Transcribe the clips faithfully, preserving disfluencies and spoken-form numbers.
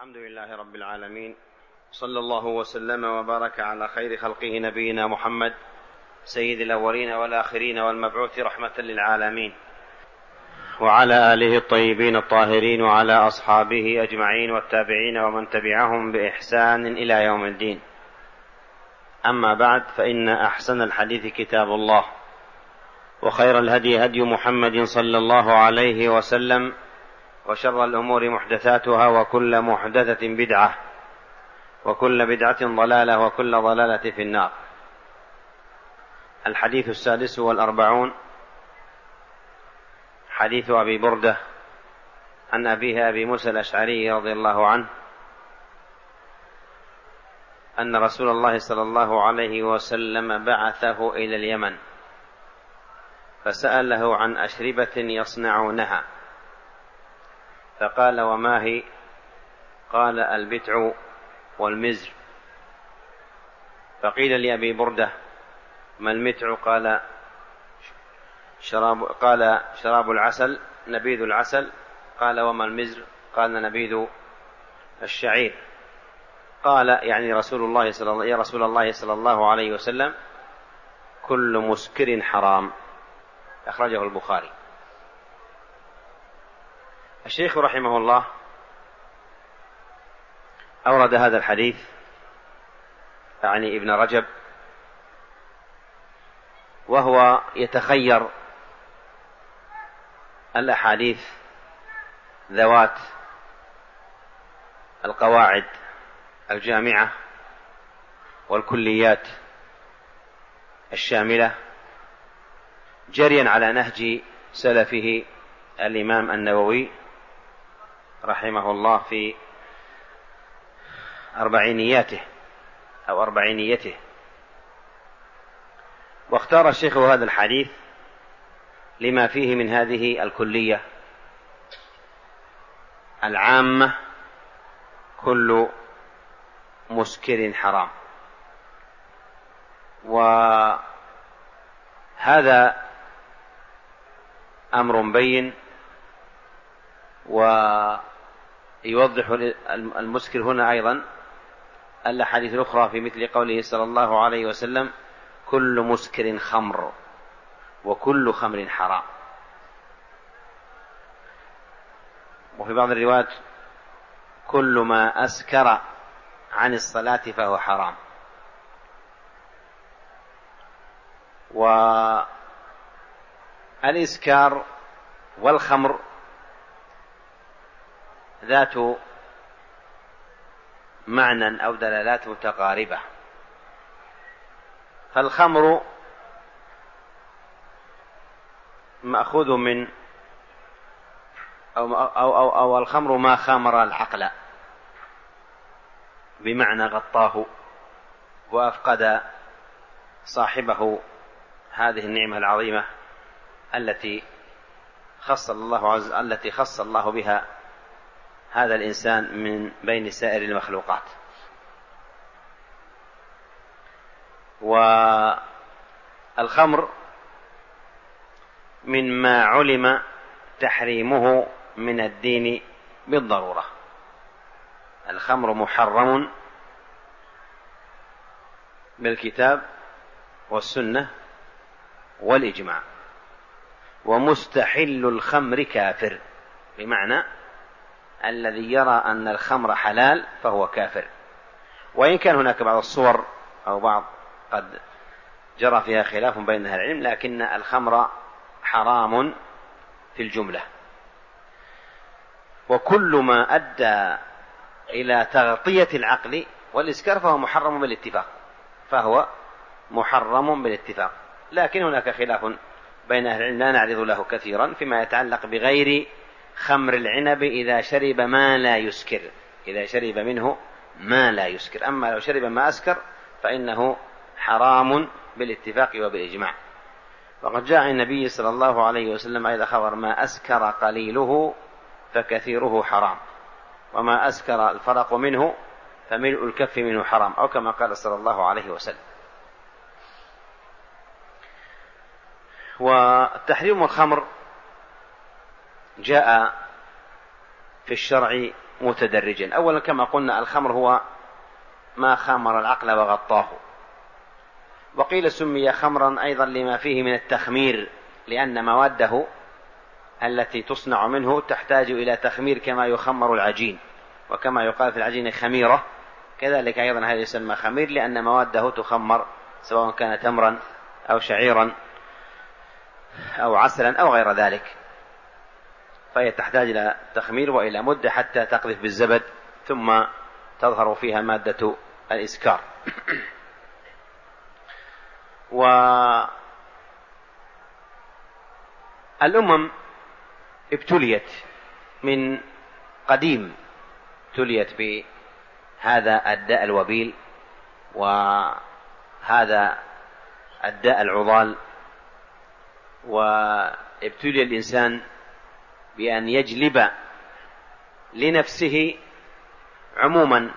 الحمد لله رب العالمين، صلى الله وسلم وبارك على خير خلقه نبينا محمد سيد الأولين والآخرين والمبعوث رحمة للعالمين، وعلى آله الطيبين الطاهرين وعلى أصحابه أجمعين والتابعين ومن تبعهم بإحسان إلى يوم الدين. أما بعد، فإن أحسن الحديث كتاب الله، وخير الهدي هدي محمد صلى الله عليه وسلم، وشر الأمور محدثاتها، وكل محدثة بدعة، وكل بدعة ضلالة، وكل ضلالة في النار. الحديث السادس والأربعون، حديث أبي بردة عن أبيه أبي موسى الأشعري رضي الله عنه أن رسول الله صلى الله عليه وسلم بعثه إلى اليمن فسأله عن أشربة يصنعونها، فقال: وما هي؟ قال: البتع والمزر. فقيل لأبي بردة: ما المتع؟ قال: شراب قال شراب العسل، نبيذ العسل. قال: وما المزر؟ قال: نبيذ الشعير. قال يعني رسول الله صلى الله يا رسول الله صلى الله عليه وسلم: كل مسكر حرام. أخرجه البخاري. الشيخ رحمه الله أورد هذا الحديث، يعني ابن رجب، وهو يتخير الأحاديث ذوات القواعد الجامعة والكليات الشاملة، جريا على نهج سلفه الإمام النووي رحمه الله في أربعينياته أو أربعينيته. واختار الشيخ هذا الحديث لما فيه من هذه الكلية العامة: كل مسكر حرام. وهذا أمر بين، ويوضح المسكر هنا أيضا الأحاديث الأخرى في مثل قوله صلى الله عليه وسلم: كل مسكر خمر، وكل خمر حرام. وفي بعض الروايات: كل ما أسكر عن الصلاة فهو حرام. والإسكار والخمر ذات معنى أو دلالات متقاربة. فالخمر مأخوذ من أو, أو, أو, أو الخمر ما خامر العقل، بمعنى غطاه وأفقد صاحبه هذه النعمة العظيمة التي خص الله عز التي خص الله بها هذا الإنسان من بين سائر المخلوقات. والخمر مما علم تحريمه من الدين بالضرورة. الخمر محرم بالكتاب والسنة والإجماع، ومستحل الخمر كافر، بمعنى الذي يرى أن الخمر حلال فهو كافر. وإن كان هناك بعض الصور أو بعض قد جرى فيها خلاف بين أهل العلم، لكن الخمر حرام في الجملة. وكل ما أدى إلى تغطية العقل والإسكار فهو محرم بالاتفاق، فهو محرم بالاتفاق. لكن هناك خلاف بين أهل العلم لا نعرض له كثيرا فيما يتعلق بغير خمر العنب إذا شرب ما لا يسكر، إذا شرب منه ما لا يسكر. أما لو شرب ما أسكر فإنه حرام بالاتفاق وبالإجماع. وقد جاء عن النبي صلى الله عليه وسلم أيضا خبر: ما أسكر قليله فكثيره حرام، وما أسكر الفرق منه فملء الكف منه حرام، أو كما قال صلى الله عليه وسلم. وتحريم الخمر جاء في الشرع متدرجا. أولا كما قلنا الخمر هو ما خامر العقل وغطاه، وقيل سمي خمرا أيضا لما فيه من التخمير، لأن مواده التي تصنع منه تحتاج إلى تخمير كما يخمر العجين، وكما يقال في العجين خميرة، كذلك أيضا هذا يسمى خمير لأن مواده تخمر سواء كان تمرا أو شعيرا أو عسلا أو غير ذلك، فهي تحتاج إلى تخمير وإلى مدة حتى تقذف بالزبد ثم تظهر فيها مادة الإسكار. والأمم ابتليت من قديم، ابتليت بهذا الداء الوبيل وهذا الداء العضال، وابتلي الإنسان بأن يجلب لنفسه عموما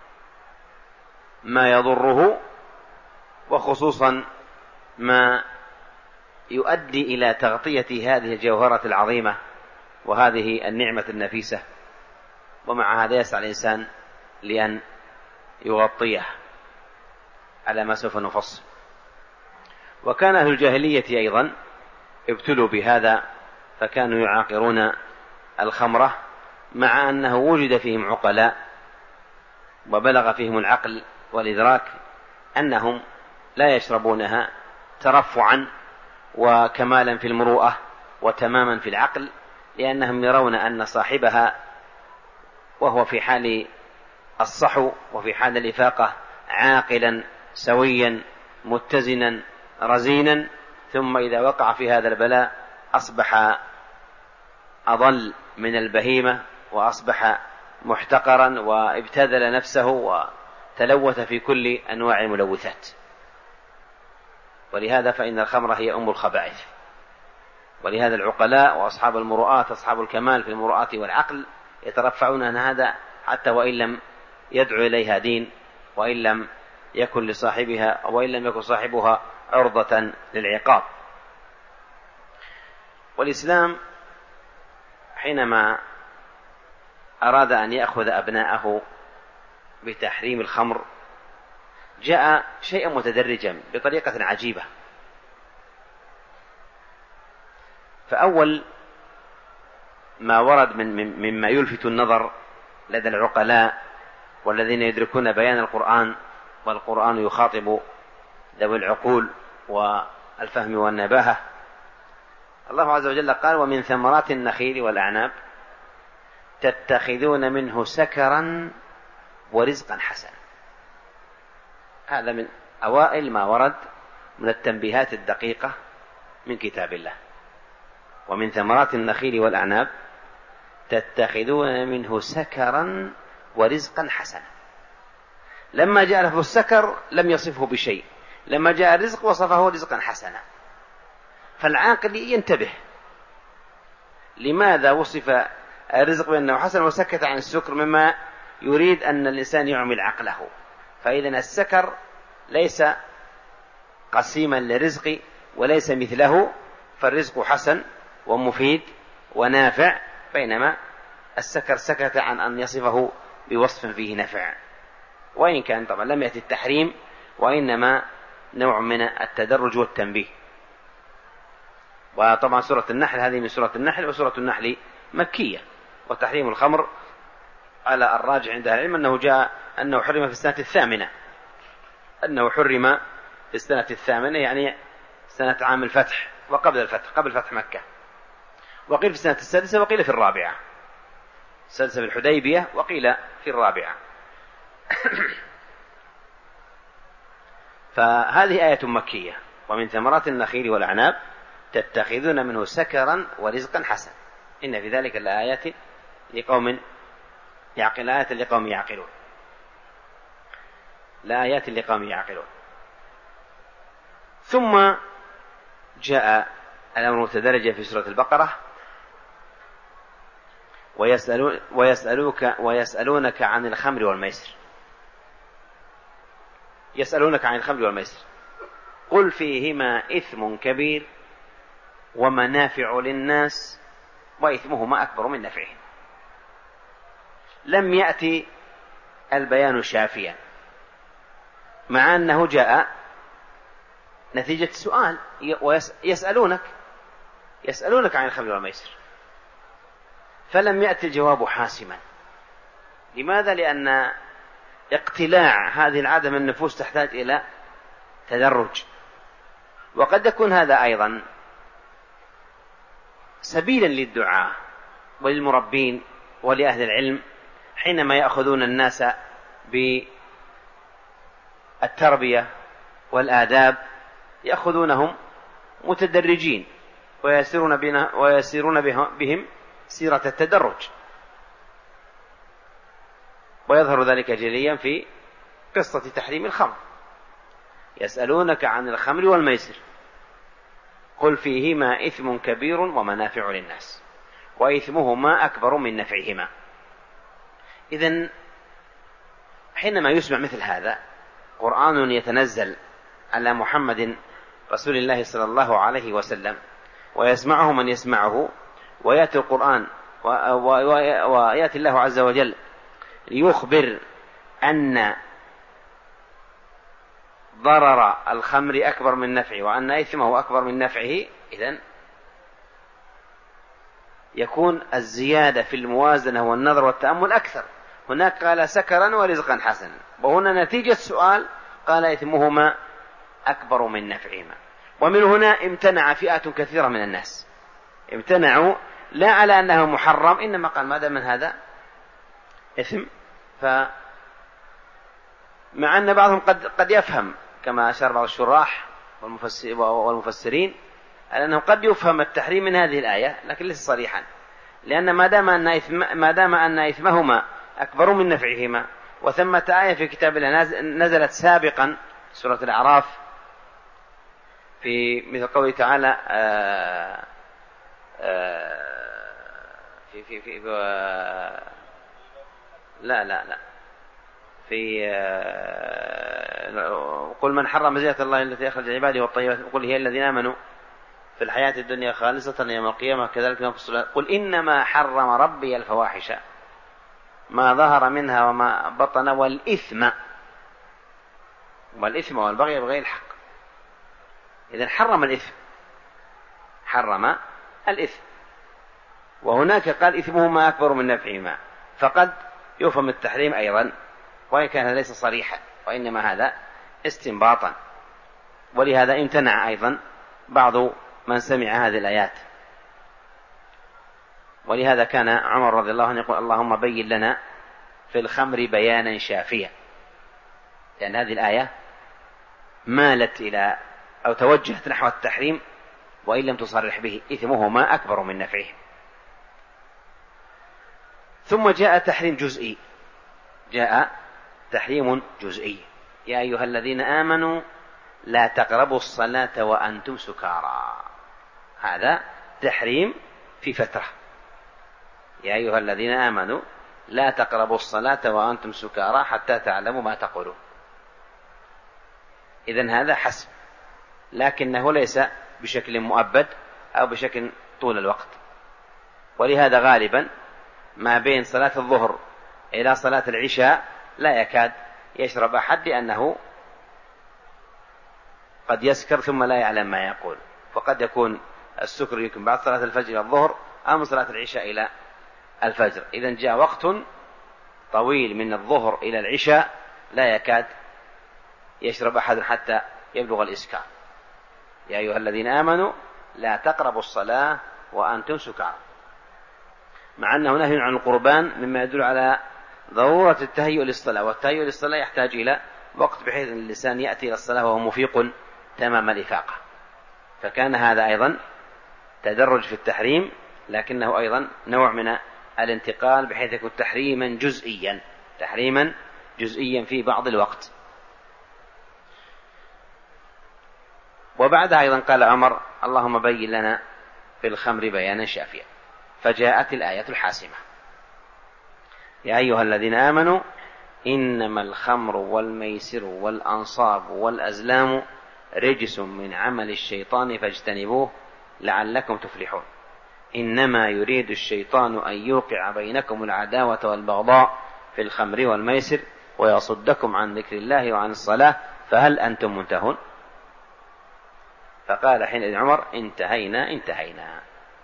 ما يضره، وخصوصا ما يؤدي إلى تغطية هذه الجوهرة العظيمة وهذه النعمة النفيسة، ومع هذا يسعى الإنسان لأن يغطيه على ما سوف نفصل. وكان أهل الجاهلية أيضا ابتلوا بهذا، فكانوا يعاقرون الخمرة مع أنه وجد فيهم عقلاء وبلغ فيهم العقل والإدراك أنهم لا يشربونها ترفعا وكمالا في المروءة وتماما في العقل، لأنهم يرون أن صاحبها وهو في حال الصحو وفي حال الإفاقة عاقلا سويا متزنا رزينا، ثم إذا وقع في هذا البلاء أصبح أضل من البهيمة وأصبح محتقرا وابتذل نفسه وتلوث في كل أنواع الملوثات. ولهذا فإن الخمر هي أم الخبائث، ولهذا العقلاء وأصحاب المروءات أصحاب الكمال في المروءات والعقل يترفعون عن هذا حتى وإن لم يدعو إليها دين، وإن لم يكن لصاحبها وإن لم يكن صاحبها عرضة للعقاب. والإسلام حينما أراد أن يأخذ أبناءه بتحريم الخمر جاء شيئا متدرجا بطريقة عجيبة. فأول ما ورد من مما يلفت النظر لدى العقلاء والذين يدركون بيان القرآن، والقرآن يخاطب ذوي العقول والفهم والنباهة، الله عز وجل قال: ومن ثمرات النخيل والأعناب تتخذون منه سكرا ورزقا حسنا. هذا من أوائل ما ورد من التنبيهات الدقيقة من كتاب الله. ومن ثمرات النخيل والأعناب تتخذون منه سكرا ورزقا حسنا. لما جاء لفظ السكر لم يصفه بشيء، لما جاء الرزق وصفه رزقا حسنا. فالعاقل ينتبه لماذا وصف الرزق بأنه حسن وسكت عن السكر، مما يريد أن الإنسان يعمل عقله. فإذا السكر ليس قسيما للرزق وليس مثله، فالرزق حسن ومفيد ونافع، بينما السكر سكت عن أن يصفه بوصف فيه نفع، وإن كان طبعا لم يأتي التحريم، وإنما نوع من التدرج والتنبيه. وطبعا سورة النحل هذه من سورة النحل، وسورة النحل مكية. وتحريم الخمر على الراجع عند العلم أنه جاء أنه حرم في السنة الثامنة، أنه حرم في السنة الثامنة يعني سنة عام الفتح وقبل الفتح، قبل فتح مكة. وقيل في السنة السادسة وقيل في الرابعة، السادسة في الحديبية وقيل في الرابعة. فهذه آية مكية: ومن ثمرات النخيل والأعناب تتخذون منه سكرا ورزقا حسنا إن في ذلك لآيات لقوم يعقل آيات لقوم يعقلون لآيات لقوم يعقلون. ثم جاء الأمر متدرجا في سورة البقرة: ويسألون ويسألوك ويسألونك عن الخمر والميسر. يسألونك عن الخمر والميسر قل فيهما إثم كبير ومنافع للناس وإثمهما أكبر من نفعهم. لم يأتي البيان شافيا، مع أنه جاء نتيجة سؤال، ويسألونك يسألونك عن الخمر والميسر، فلم يأتي الجواب حاسما. لماذا؟ لأن اقتلاع هذه العادة من النفوس تحتاج إلى تدرج، وقد يكون هذا أيضا سبيلا للدعاء وللمربين ولأهل العلم حينما يأخذون الناس بالتربية والآداب، يأخذونهم متدرجين ويسيرون بنا ويسيرون بهم سيرة التدرج. ويظهر ذلك جليا في قصة تحريم الخمر. يسألونك عن الخمر والميسر قل فيهما إثم كبير ومنافع للناس وإثمهما أكبر من نفعهما. إذن حينما يسمع مثل هذا قرآن يتنزل على محمد رسول الله صلى الله عليه وسلم ويسمعه من يسمعه، ويأتي القرآن ويأتي الله عز وجل ليخبر أن ضرر الخمر أكبر من نفعه وأن إثمه أكبر من نفعه، إذن يكون الزيادة في الموازنة والنظر والتأمل أكثر. هناك قال سكرا ورزقا حسنا، وهنا نتيجة سؤال قال إثمهما أكبر من نفعهما. ومن هنا امتنع فئة كثيرة من الناس، امتنعوا لا على أنه محرم، إنما قال ماذا من هذا إثم. فمع أن بعضهم قد, قد يفهم كما أشار بعض الشراح والمفسرين أنه قد يفهم التحريم من هذه الآية، لكن ليس صريحا، لأن ما دام أن إثم ما دام أن إثمهما أكبر من نفعهما، وثمة آية في كتاب الله نزلت سابقا سورة الأعراف في مثل قوله تعالى آآ آآ في في في لا لا لا في قل من حرم زينة الله التي أخرج عباده والطيبات قل هي الذين آمنوا في الحياة الدنيا خالصة يوم القيامة كذلك نفصل قل إنما حرم ربي الفواحش ما ظهر منها وما بطن والإثم والإثم والبغي بغير الحق. إذن حرم الإثم حرم الإثم وهناك قال إثمهما أكبر من نفعهما، فقد يفهم التحريم أيضا وإن كان ليس صريحا، وإنما هذا استنباطا. ولهذا امتنع أيضا بعض من سمع هذه الآيات. ولهذا كان عمر رضي الله عنه يقول اللهم بين لنا في الخمر بيانا شافيا، لأن هذه الآية مالت إلى أو توجهت نحو التحريم وإن لم تصرح به، إثمهما أكبر من نفعه. ثم جاء تحريم جزئي، جاء تحريم جزئي يا أيها الذين آمنوا لا تقربوا الصلاة وأنتم سكارى. هذا تحريم في فترة، يا أيها الذين آمنوا لا تقربوا الصلاة وأنتم سكارى حتى تعلموا ما تقولون. إذن هذا حسب، لكنه ليس بشكل مؤبد أو بشكل طول الوقت. ولهذا غالبا ما بين صلاة الظهر إلى صلاة العشاء لا يكاد يشرب أحد، لأنه قد يسكر ثم لا يعلم ما يقول، فقد يكون السكر يمكن بعد صلاة الفجر إلى الظهر أو من صلاة العشاء إلى الفجر. إذن جاء وقت طويل من الظهر إلى العشاء لا يكاد يشرب أحد حتى يبلغ الإسكار. يا أيها الذين آمنوا لا تقربوا الصلاة وأنتم سكارى، مع أنه نهي عن القربان مما يدل على ضرورة التهيؤ للصلاة، والتهيؤ للصلاة يحتاج إلى وقت بحيث أن اللسان يأتي إلى الصلاة وهو مفيق تمام الإفاقة. فكان هذا أيضا تدرج في التحريم، لكنه أيضا نوع من الانتقال بحيث يكون تحريما جزئيا تحريما جزئيا في بعض الوقت. وبعدها أيضا قال عمر اللهم بين لنا في الخمر بيانا شافيا، فجاءت الآية الحاسمة يا أيها الذين آمنوا إنما الخمر والميسر والأنصاب والأزلام رجس من عمل الشيطان فاجتنبوه لعلكم تفلحون. إنما يريد الشيطان أن يوقع بينكم العداوة والبغضاء في الخمر والميسر ويصدكم عن ذكر الله وعن الصلاة فهل أنتم منتهون؟ فقال حين عمر انتهينا انتهينا.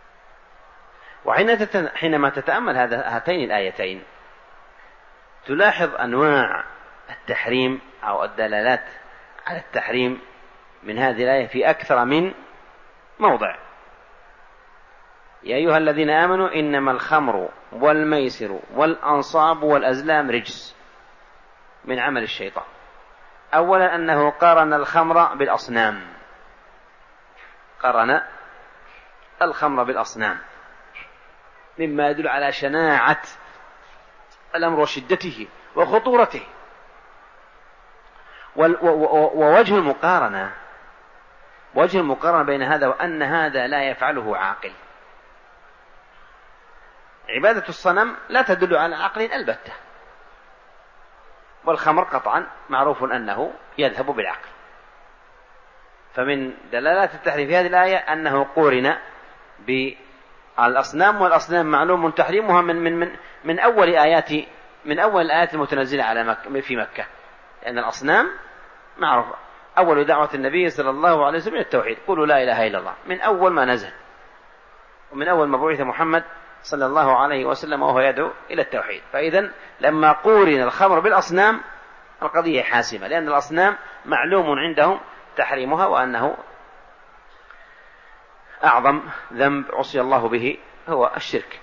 وحينما تتأمل هاتين الآيتين تلاحظ أنواع التحريم أو الدلالات على التحريم من هذه الآية في أكثر من موضع. يا أيها الذين آمنوا إنما الخمر والميسر والأنصاب والأزلام رجس من عمل الشيطان. أولا أنه قارن الخمر بالأصنام، قارن الخمر بالأصنام مما يدل على شناعة الأمر وشدته وخطورته. ووجه المقارنة وجه المقارنة بين هذا وأن هذا لا يفعله عاقل. عبادة الصنم لا تدل على عقل البتة، والخمر قطعا معروف أنه يذهب بالعقل. فمن دلالات التحريم في هذه الآية أنه قورن بالأصنام، والأصنام معلوم تحريمها من من من من أول آيات من أول الآيات المتنزلة على مكة في مكة، لأن الأصنام معروف أول دعوة النبي صلى الله عليه وسلم التوحيد، قولوا لا إله إلا الله، من أول ما نزل ومن أول ما بعث محمد صلى الله عليه وسلم وهو يدعو إلى التوحيد. فإذن لما قورن الخمر بالأصنام القضية حاسمة، لأن الأصنام معلوم عندهم تحريمها وأنه أعظم ذنب عصي الله به هو الشرك.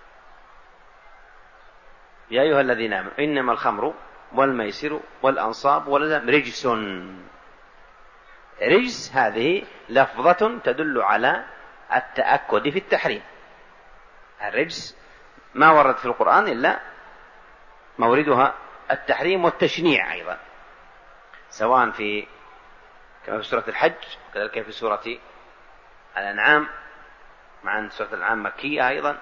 يا أيها الذين آمنوا إنما الخمر والميسر والأنصاب والأزلام رجس. رجس هذه لفظة تدل على التأكد في التحريم. الرجس ما ورد في القرآن إلا موردها التحريم والتشنيع أيضا، سواء في كما في سورة الحج كذلك في سورة الأنعام، مع أن سورة الأنعام مكية أيضا.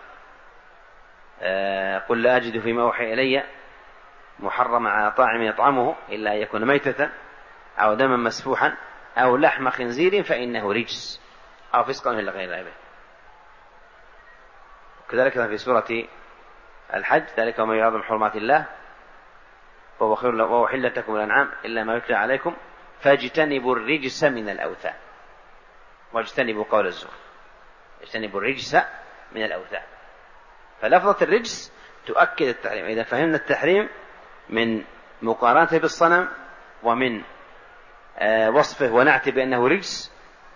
آه قل لا أجد فيما أوحي إلي محرما على طاعم يطعمه إلا أن يكون ميتة أو دما مسفوحا أو لحم خنزير فإنه رجس أو فسقا إلا غير ذلك. كذلك في سورة الحج ذلك ومن يعظم حرمات الله وهو خير له وهو حلت لكم الأنعام إلا ما يتلى عليكم فاجتنبوا الرجس من الأوثان واجتنبوا قول الزور. اجتنبوا الرجس من الأوثان. فلفظة الرجس تؤكد التحريم. إذا فهمنا التحريم من مقارنته بالصنم ومن آه وصفه ونعته بأنه رجس.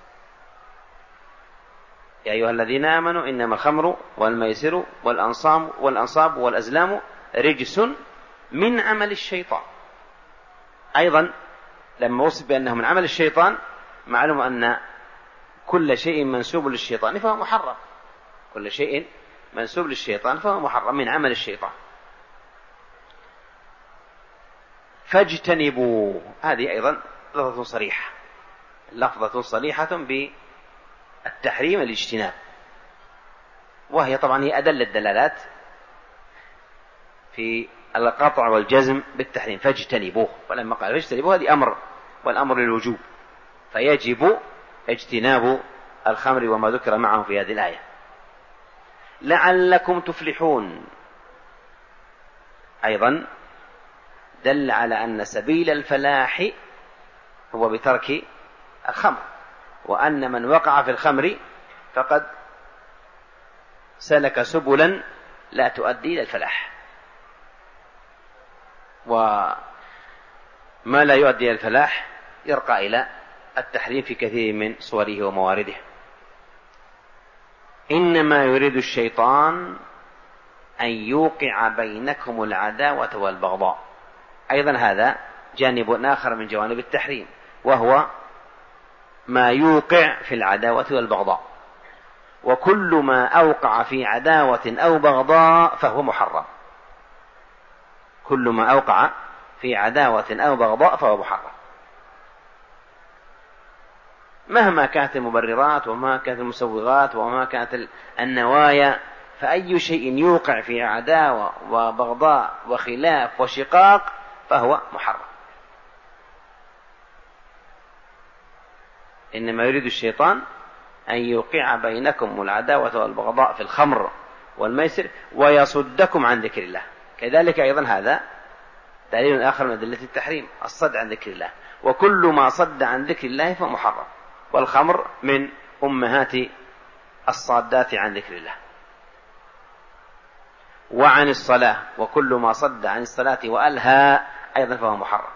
يا أيها الذين آمنوا إنما الخمر والميسر والأنصاب والأنصاب والأزلام رجس من عمل الشيطان. أيضا لما وصف بأنه من عمل الشيطان معلوم أن كل شيء منسوب للشيطان فهو محرم. كل شيء منسوب للشيطان فهو محرم من عمل الشيطان. فاجتنبوا هذه أيضا لفظة صريحة، لفظة صريحة بالتحريم الاجتناب، وهي طبعا هي أدل الدلالات في القطع والجزم بالتحريم. فاجتنبوه، ولما قال فاجتنبوه هذه أمر، والأمر للوجوب، فيجب اجتناب الخمر وما ذكر معه في هذه الآية لعلكم تفلحون. أيضا دل على أن سبيل الفلاح هو بترك الخمر، وأن من وقع في الخمر فقد سلك سبلا لا تؤدي إلى الفلاح، وما لا يؤدي إلى الفلاح يرقى إلى التحريم في كثير من صوره وموارده. إنما يريد الشيطان أن يوقع بينكم العداوة والبغضاء. أيضا هذا جانب آخر من جوانب التحريم، وهو ما يوقع في العداوة والبغضاء. وكل ما أوقع في عداوة أو بغضاء فهو محرم. كل ما أوقع في عداوة أو بغضاء فهو محرم، مهما كانت المبررات وما كانت المسوغات وما كانت النوايا. فأي شيء يوقع في عداوة وبغضاء وخلاف وشقاق فهو محرم. إنما يريد الشيطان أن يوقع بينكم العداوة والبغضاء في الخمر والميسر ويصدكم عن ذكر الله. كذلك أيضا هذا دليل آخر من أدلة التحريم، الصد عن ذكر الله، وكل ما صد عن ذكر الله فهو محرم، والخمر من أمهات الصادات عن ذكر الله. وعن الصلاة، وكل ما صد عن الصلاة وألهى أيضا فهو محرم.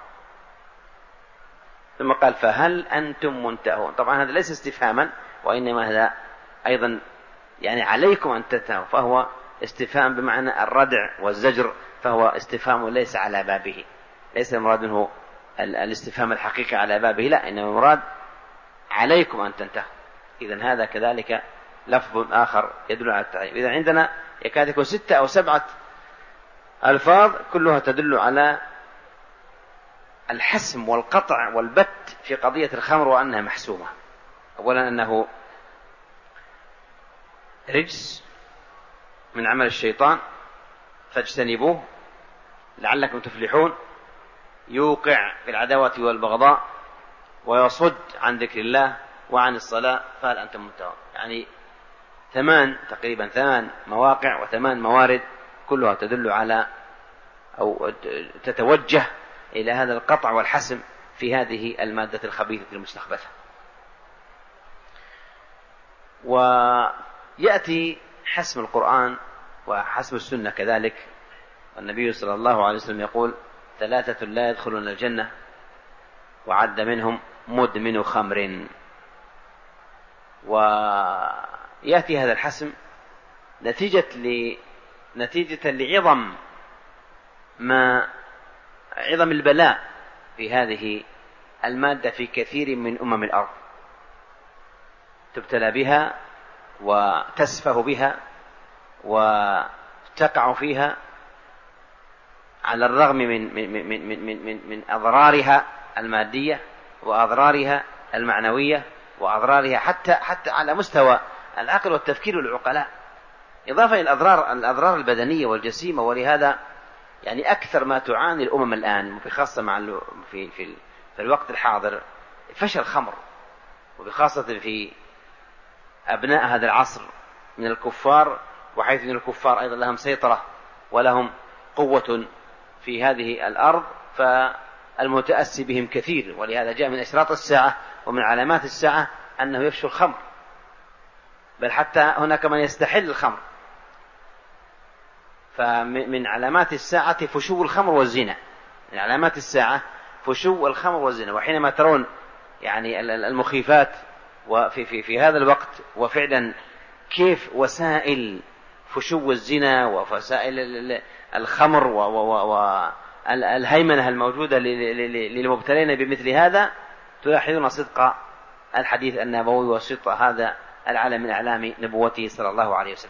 ثم قال فهل أنتم منتهون. طبعا هذا ليس استفهاما، وإنما هذا أيضا يعني عليكم أن تنتهوا، فهو استفهام بمعنى الردع والزجر، فهو استفهام ليس على بابه، ليس المراد منه الاستفهام الحقيقي على بابه، لا، إنما المراد عليكم أن تنتهوا. إذن هذا كذلك لفظ آخر يدل على التحريم. إذن عندنا يكاد يكون ستة أو سبعة ألفاظ كلها تدل على الحسم والقطع والبت في قضية الخمر وأنها محسومة. أولا أنه رجس من عمل الشيطان فاجتنبوه لعلكم تفلحون، يوقع في العداوة والبغضاء، ويصد عن ذكر الله، وعن الصلاة فهل أنتم منتهون. يعني ثمان تقريبا ثمان مواقع وثمان موارد كلها تدل على أو تتوجه إلى هذا القطع والحسم في هذه المادة الخبيثة المستخبثة. ويأتي حسم القرآن وحسم السنة كذلك، والنبي صلى الله عليه وسلم يقول ثلاثة لا يدخلون الجنة، وعد منهم مدمن خمر. ويأتي هذا الحسم نتيجة ل... نتيجة لعظم ما عظم البلاء في هذه المادة في كثير من أمم الأرض، تبتلى بها وتسفه بها وتقع فيها على الرغم من من من من من, من, من أضرارها المادية وأضرارها المعنوية وأضرارها حتى حتى على مستوى العقل والتفكير والعقلاء، إضافة إلى الأضرار الأضرار البدنية والجسيمة. ولهذا يعني أكثر ما تعاني الأمم الآن بخاصة مع في في في الوقت الحاضر فشل الخمر، وبخاصة في أبناء هذا العصر من الكفار، وحيث أن الكفار أيضا لهم سيطرة ولهم قوة في هذه الأرض، فالمتأسي بهم كثير. ولهذا جاء من أشراط الساعة ومن علامات الساعة أنه يفشو الخمر، بل حتى هناك من يستحل الخمر. فمن علامات الساعة فشو الخمر والزنا، من علامات الساعة فشو الخمر والزنا. وحينما ترون يعني المخيفات وفي في في هذا الوقت، وفعلا كيف وسائل فشو الزنا ووسائل الخمر والهيمنة الموجودة للمبتلين بمثل هذا، تلاحظون صدق الحديث النبوي وصدق هذا العلم من أعلام نبوته صلى الله عليه وسلم.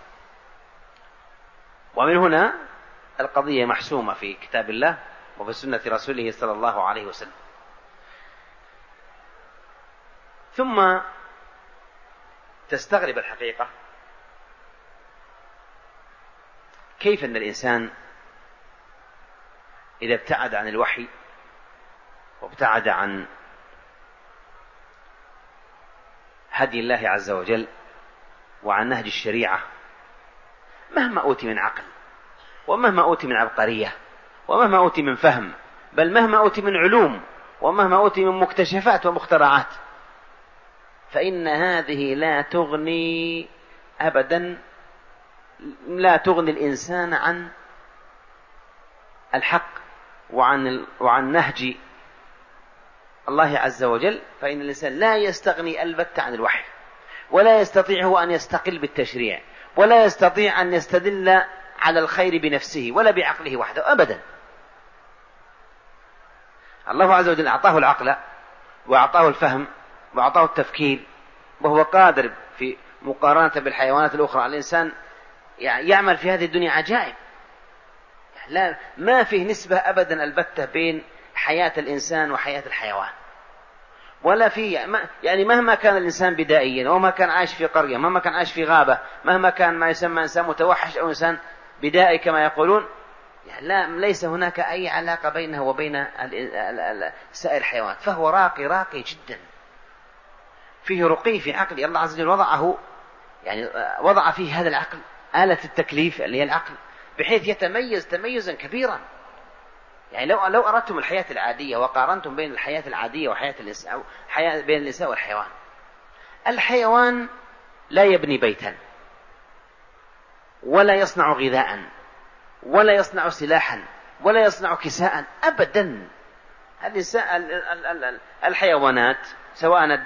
ومن هنا القضية محسومة في كتاب الله وفي سنة رسوله صلى الله عليه وسلم. ثم تستغرب الحقيقة كيف أن الإنسان إذا ابتعد عن الوحي وابتعد عن هدي الله عز وجل وعن نهج الشريعة، مهما أوتي من عقل ومهما أوتي من عبقرية ومهما أوتي من فهم، بل مهما أوتي من علوم ومهما أوتي من مكتشفات ومخترعات، فإن هذه لا تغني أبدا، لا تغني الإنسان عن الحق وعن وعن نهج الله عز وجل. فإن الإنسان لا يستغني البتة عن الوحي، ولا يستطيع هو أن يستقل بالتشريع، ولا يستطيع أن يستدل على الخير بنفسه ولا بعقله وحده أبدا. الله عز وجل أعطاه العقل وأعطاه الفهم وأعطاه التفكير، وهو قادر في مقارنة بالحيوانات الأخرى الإنسان يعمل في هذه الدنيا عجائب. لا ما فيه نسبة أبدا البتة بين حياة الإنسان وحياة الحيوان، ولا فيه يعني مهما كان الإنسان بدائيا، ومهما كان عايش في قرية، مهما كان عايش في غابة، مهما كان ما يسمى إنسان متوحش أو إنسان بدائي كما يقولون، لا ليس هناك أي علاقة بينه وبين سائر الحيوانات، فهو راقي راقي جدا. فيه رقي في عقل الله عز وجل وضعه، يعني وضع فيه هذا العقل آلة التكليف اللي هي العقل، بحيث يتميز تميزا كبيرا. يعني لو لو أردتم الحياة العادية وقارنتم بين الحياة العادية وحياة الإنسان أو حياة بين الإنسان والحيوان، الحيوان لا يبني بيتا ولا يصنع غذاء ولا يصنع سلاحا ولا يصنع كساء أبدا. الحيوانات سواء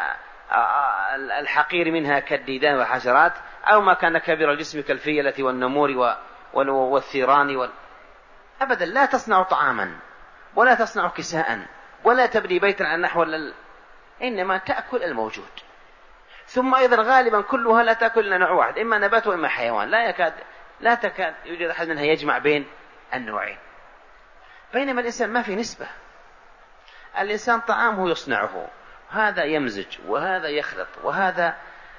الحقير منها كالديدان والحشرات أو ما كان كبير الجسم كالفيلة والنمور والثيران وال... أبدا لا تصنع طعاما ولا تصنع كساء ولا تبني بيتا على نحو ال... إنما تأكل الموجود. ثم أيضا غالبا كلها لا تأكل إلا نوع واحد، إما نبات وإما حيوان، لا يكاد لا تكاد يوجد أحد منها يجمع بين النوعين. بينما الإنسان ما في نسبة، الإنسان طعامه يصنعه، هذا يمزج وهذا يخلط وهذا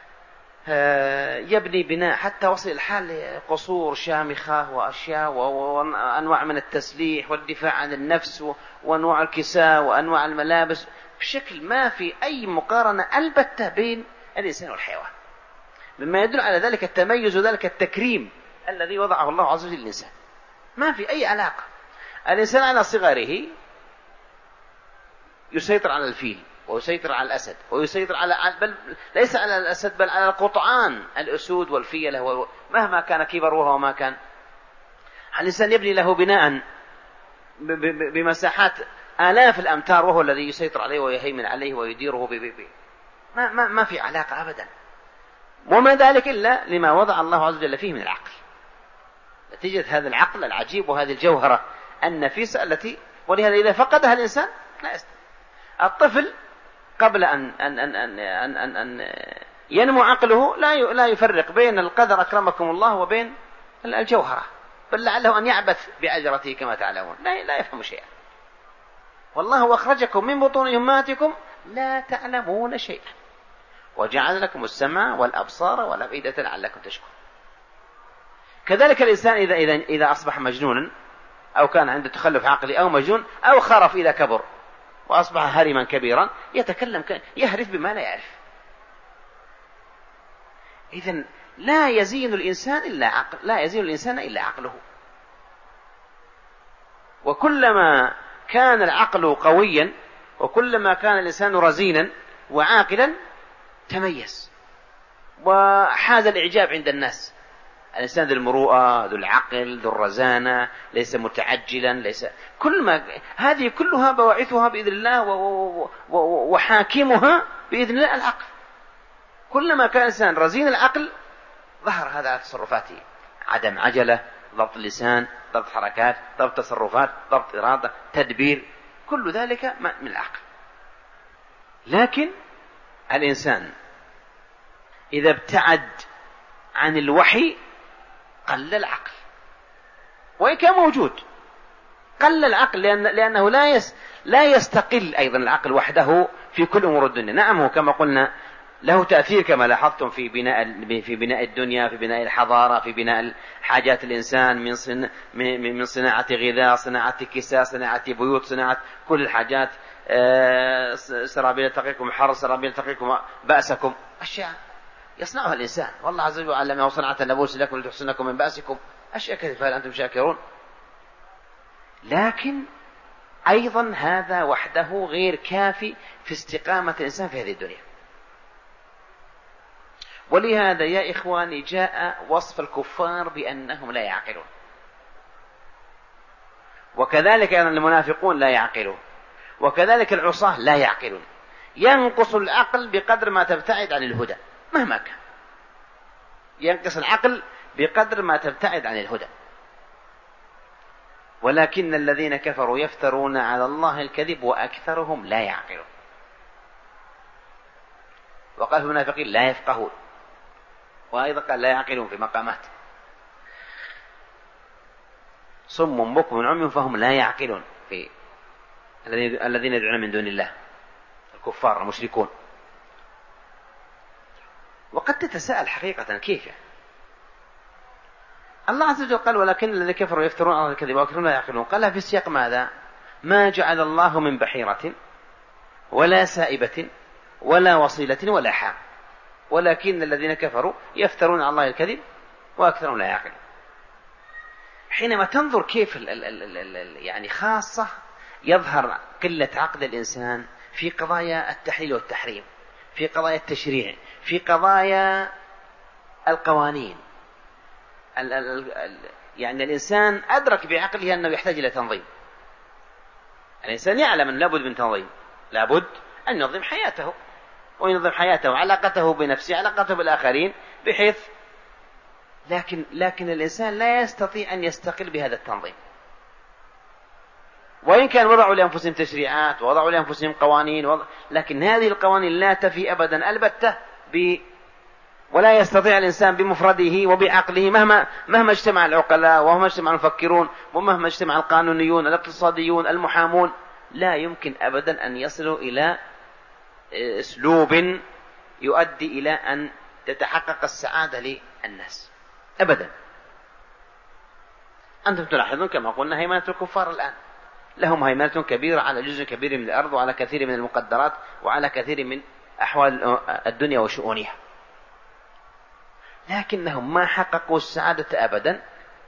يبني بناء، حتى وصل الحال قصور شامخة وأشياء وأنواع من التسليح والدفاع عن النفس وأنواع الكساء وأنواع الملابس، بشكل ما في أي مقارنة البتة بين الإنسان والحيوان، مما يدل على ذلك التميز وذلك التكريم الذي وضعه الله عز وجل للإنسان. ما في أي علاقة. الإنسان على صغره يسيطر على الفيل ويسيطر على الأسد ويسيطر على بل ليس على الأسد بل على القطعان الأسود والفيلة مهما كان كبره وما كان. الإنسان يبني له بناء بمساحات آلاف الأمتار وهو الذي يسيطر عليه ويهيمن عليه ويديره ببيبي. ما, ما, ما في علاقة أبدا، وما ذلك إلا لما وضع الله عز وجل فيه من العقل، نتيجة هذا العقل العجيب وهذه الجوهرة النفيسة التي ولهذا إذا فقدها الإنسان لا يستطيع. الطفل قبل أن, أن, أن, أن, أن, أن, أن ينمو عقله لا لا يفرق بين القدر أكرمكم الله وبين الجوهرة، بل لعله أن يعبث بعجرته كما تعلمون، لا, لا يفهم شيئا. والله أخرجكم من بطون أمهاتكم لا تعلمون شيئا وجعل لكم السمع والأبصار والأفئدة لعلكم تشكرون. كذلك الإنسان إذا, إذا, إذا أصبح مجنونا أو كان عنده تخلف عقلي أو مجنون أو خرف إذا كبر وأصبح هرما كبيرا يتكلم يهرف بما لا يعرف. إذن لا يزين الإنسان إلا عقل، لا يزين الإنسان إلا عقله. وكلما كان العقل قويا وكلما كان الإنسان رزينا وعاقلا تميز وحاز الإعجاب عند الناس. الإنسان ذو المروءة ذو العقل ذو الرزانة ليس متعجلا، ليس كل ما هذه كلها بواعثها بإذن الله وحاكمها بإذن الله العقل. كلما كان الإنسان رزين العقل ظهر هذا على تصرفاته، عدم عجلة، ضبط اللسان، ضبط حركات، ضبط تصرفات، ضبط إرادة، تدبير، كل ذلك من العقل. لكن الإنسان إذا ابتعد عن الوحي قل العقل، وإن كان موجود قل العقل، لأن لأنه لا يس لا يستقل أيضا العقل وحده في كل أمور الدنيا. نعم هو كما قلنا له تأثير كما لاحظتم في بناء في بناء الدنيا، في بناء الحضارة، في بناء حاجات الإنسان من صن من صناعة غذاء، صناعة كساء، صناعة بيوت، صناعة كل الحاجات، سرابيل تقيكم حر، سرابيل تقيكم بأسكم، أشياء يصنعها الإنسان، والله عز وجل علمه صنعة اللبوس لكم لتحصنكم من بأسكم، أشياء كثيرة فهل أنتم شاكرون. لكن أيضا هذا وحده غير كافي في استقامة الإنسان في هذه الدنيا. ولهذا يا إخواني جاء وصف الكفار بأنهم لا يعقلون، وكذلك أيضا المنافقون لا يعقلون، وكذلك العصاة لا يعقلون. ينقص العقل بقدر ما تبتعد عن الهدى مهما كان، ينقص العقل بقدر ما تبتعد عن الهدى. ولكن الذين كفروا يفترون على الله الكذب وأكثرهم لا يعقلون. وقال في المنافقين لا يفقهون، وأيضا قال لا يعقلون في مقامات. صم بكم عمي فهم لا يعقلون في الذين يدعون من دون الله، الكفار المشركون. وقد تتساءل حقيقة كيف يعني؟ الله عز وجل قال ولكن الذين كفروا يفترون على الكذب وأكثرهم لا يعقلون. قالها في السياق ماذا؟ ما جعل الله من بحيرة ولا سائبة ولا وصيلة ولا حام، ولكن الذين كفروا يفترون على الله الكذب وأكثرهم لا يعقلون. حينما تنظر كيف ال ال ال ال ال يعني خاصة يظهر قلة عقل الإنسان في قضايا التحليل والتحريم، في قضايا التشريع، في قضايا القوانين. ال ال ال يعني الإنسان أدرك بعقله أنه يحتاج إلى تنظيم. الإنسان يعلم أن لابد من تنظيم، لابد أن ينظم حياته وينظم حياته، علاقته بنفسه، علاقته بالآخرين، بحيث لكن لكن الإنسان لا يستطيع أن يستقل بهذا التنظيم. وإن كان وضعوا لأنفسهم تشريعات ووضعوا لأنفسهم قوانين وضع... لكن هذه القوانين لا تفي أبدا البتة ب... ولا يستطيع الإنسان بمفرده وبعقله مهما مهما اجتمع العقلاء ومهما اجتمع المفكرون ومهما اجتمع القانونيون الاقتصاديون المحامون، لا يمكن أبدا أن يصلوا إلى أسلوب يؤدي إلى أن تتحقق السعادة للناس أبدا. أنتم تلاحظون كما قلنا هيمنة الكفار الآن، لهم هيمنة كبيرة على جزء كبير من الأرض وعلى كثير من المقدرات وعلى كثير من أحوال الدنيا وشؤونها، لكنهم ما حققوا السعادة أبدا،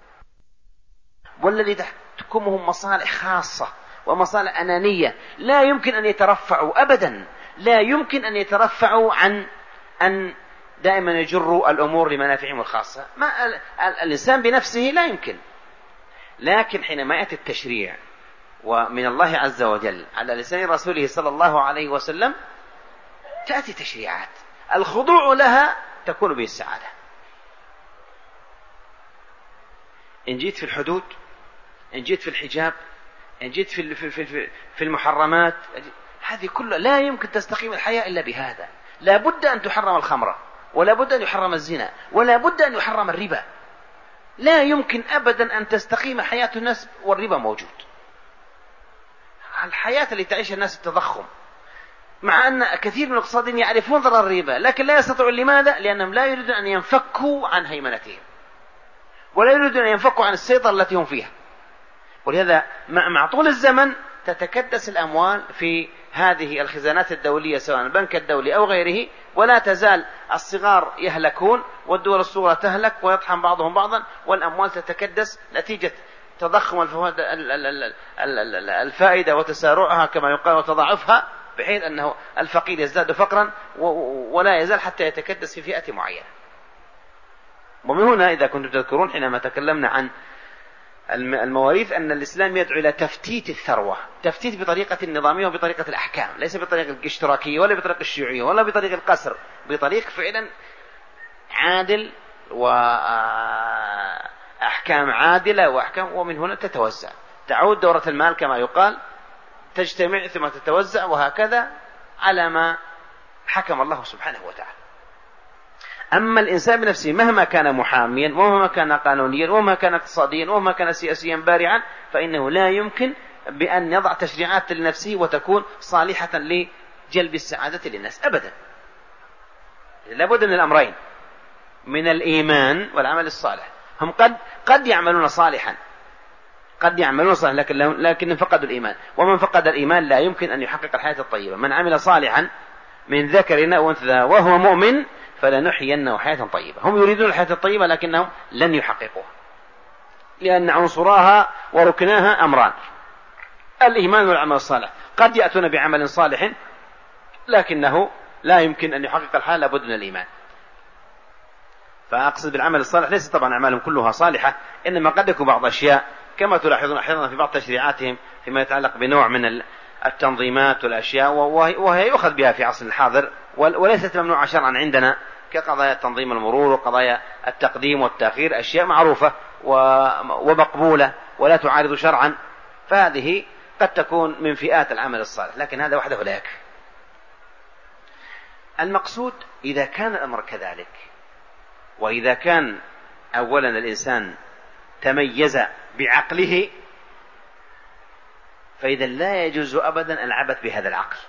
والذي تحكمهم مصالح خاصة ومصالح أنانية لا يمكن أن يترفعوا أبدا، لا يمكن أن يترفعوا عن أن دائما يجروا الأمور لمنافعهم الخاصة. ما الإنسان بنفسه لا يمكن، لكن حينما يأتي التشريع ومن الله عز وجل على لسان رسوله صلى الله عليه وسلم تأتي تشريعات الخضوع لها تكون به السعادة. إن جيت في الحدود، إن جيت في الحجاب، إن جيت في في في المحرمات، هذه كلها لا يمكن تستقيم الحياة إلا بهذا. لا بد أن تحرم الخمر، ولا بد أن يحرم الزنا، ولا بد أن يحرم الربا. لا يمكن أبدا أن تستقيم حياة الناس والربا موجود. الحياة اللي تعيش الناس التضخم، مع أن كثير من الاقتصاديين يعرفون ضرر الربا لكن لا يستطيعون. لماذا؟ لأنهم لا يريدون أن ينفكوا عن هيمنتهم، ولا يريدون أن ينفكوا عن السيطرة التي هم فيها. ولهذا مع طول الزمن تتكدس الأموال في هذه الخزانات الدولية سواء البنك الدولي أو غيره، ولا تزال الصغار يهلكون والدول الصغرى تهلك ويطحن بعضهم بعضا، والأموال تتكدس نتيجة تضخم الفائدة وتسارعها كما يقال وتضاعفها، بحيث أنه الفقير يزداد فقرا ولا يزال حتى يتكدس في فئة معينة. ومن هنا إذا كنتم تذكرون حينما تكلمنا عن المواريث أن الإسلام يدعو إلى تفتيت الثروة، تفتيت بطريقة النظامية وبطريقة الأحكام، ليس بطريقة الاشتراكية ولا بطريقة الشيوعية ولا بطريقة القسر، بطريق فعلا عادل وأحكام عادلة وأحكام، ومن هنا تتوزع، تعود دورة المال كما يقال، تجتمع ثم تتوزع، وهكذا على ما حكم الله سبحانه وتعالى. أما الإنسان بنفسه مهما كان محاميا ومهما كان قانونيا ومهما كان اقتصاديا ومهما كان سياسيا بارعا، فإنه لا يمكن بأن يضع تشريعات لنفسه وتكون صالحة لجلب السعادة للناس أبدا. لابد من الأمرين، من الإيمان والعمل الصالح. هم قد قد يعملون صالحا، قد يعملون صالحا لكن لكن فقدوا الإيمان، ومن فقد الإيمان لا يمكن أن يحقق الحياة الطيبة. من عمل صالحا من ذكر أو أنثى وهو مؤمن فلنحيينه حياة طيبة. هم يريدون الحياة الطيبة لكنهم لن يحققوها، لأن عنصراها وركناها أمران: الإيمان والعمل الصالح. قد يأتون بعمل صالح لكنه لا يمكن أن يحقق الحياة، لابد من الإيمان. فأقصد بالعمل الصالح ليس طبعا أعمالهم كلها صالحة، إنما قد يكون بعض أشياء كما تلاحظون أحيانا في بعض تشريعاتهم فيما يتعلق بنوع من التنظيمات والأشياء، وهي يؤخذ بها في عصر الحاضر وليست ممنوعة شرعا عندنا، كقضايا تنظيم المرور وقضايا التقديم والتأخير، أشياء معروفة ومقبولة ولا تعارض شرعا، فهذه قد تكون من فئات العمل الصالح، لكن هذا وحده لا يكفي. المقصود إذا كان الأمر كذلك، وإذا كان أولا الإنسان تميز بعقله، فإذا لا يجوز أبدا العبث بهذا العقل.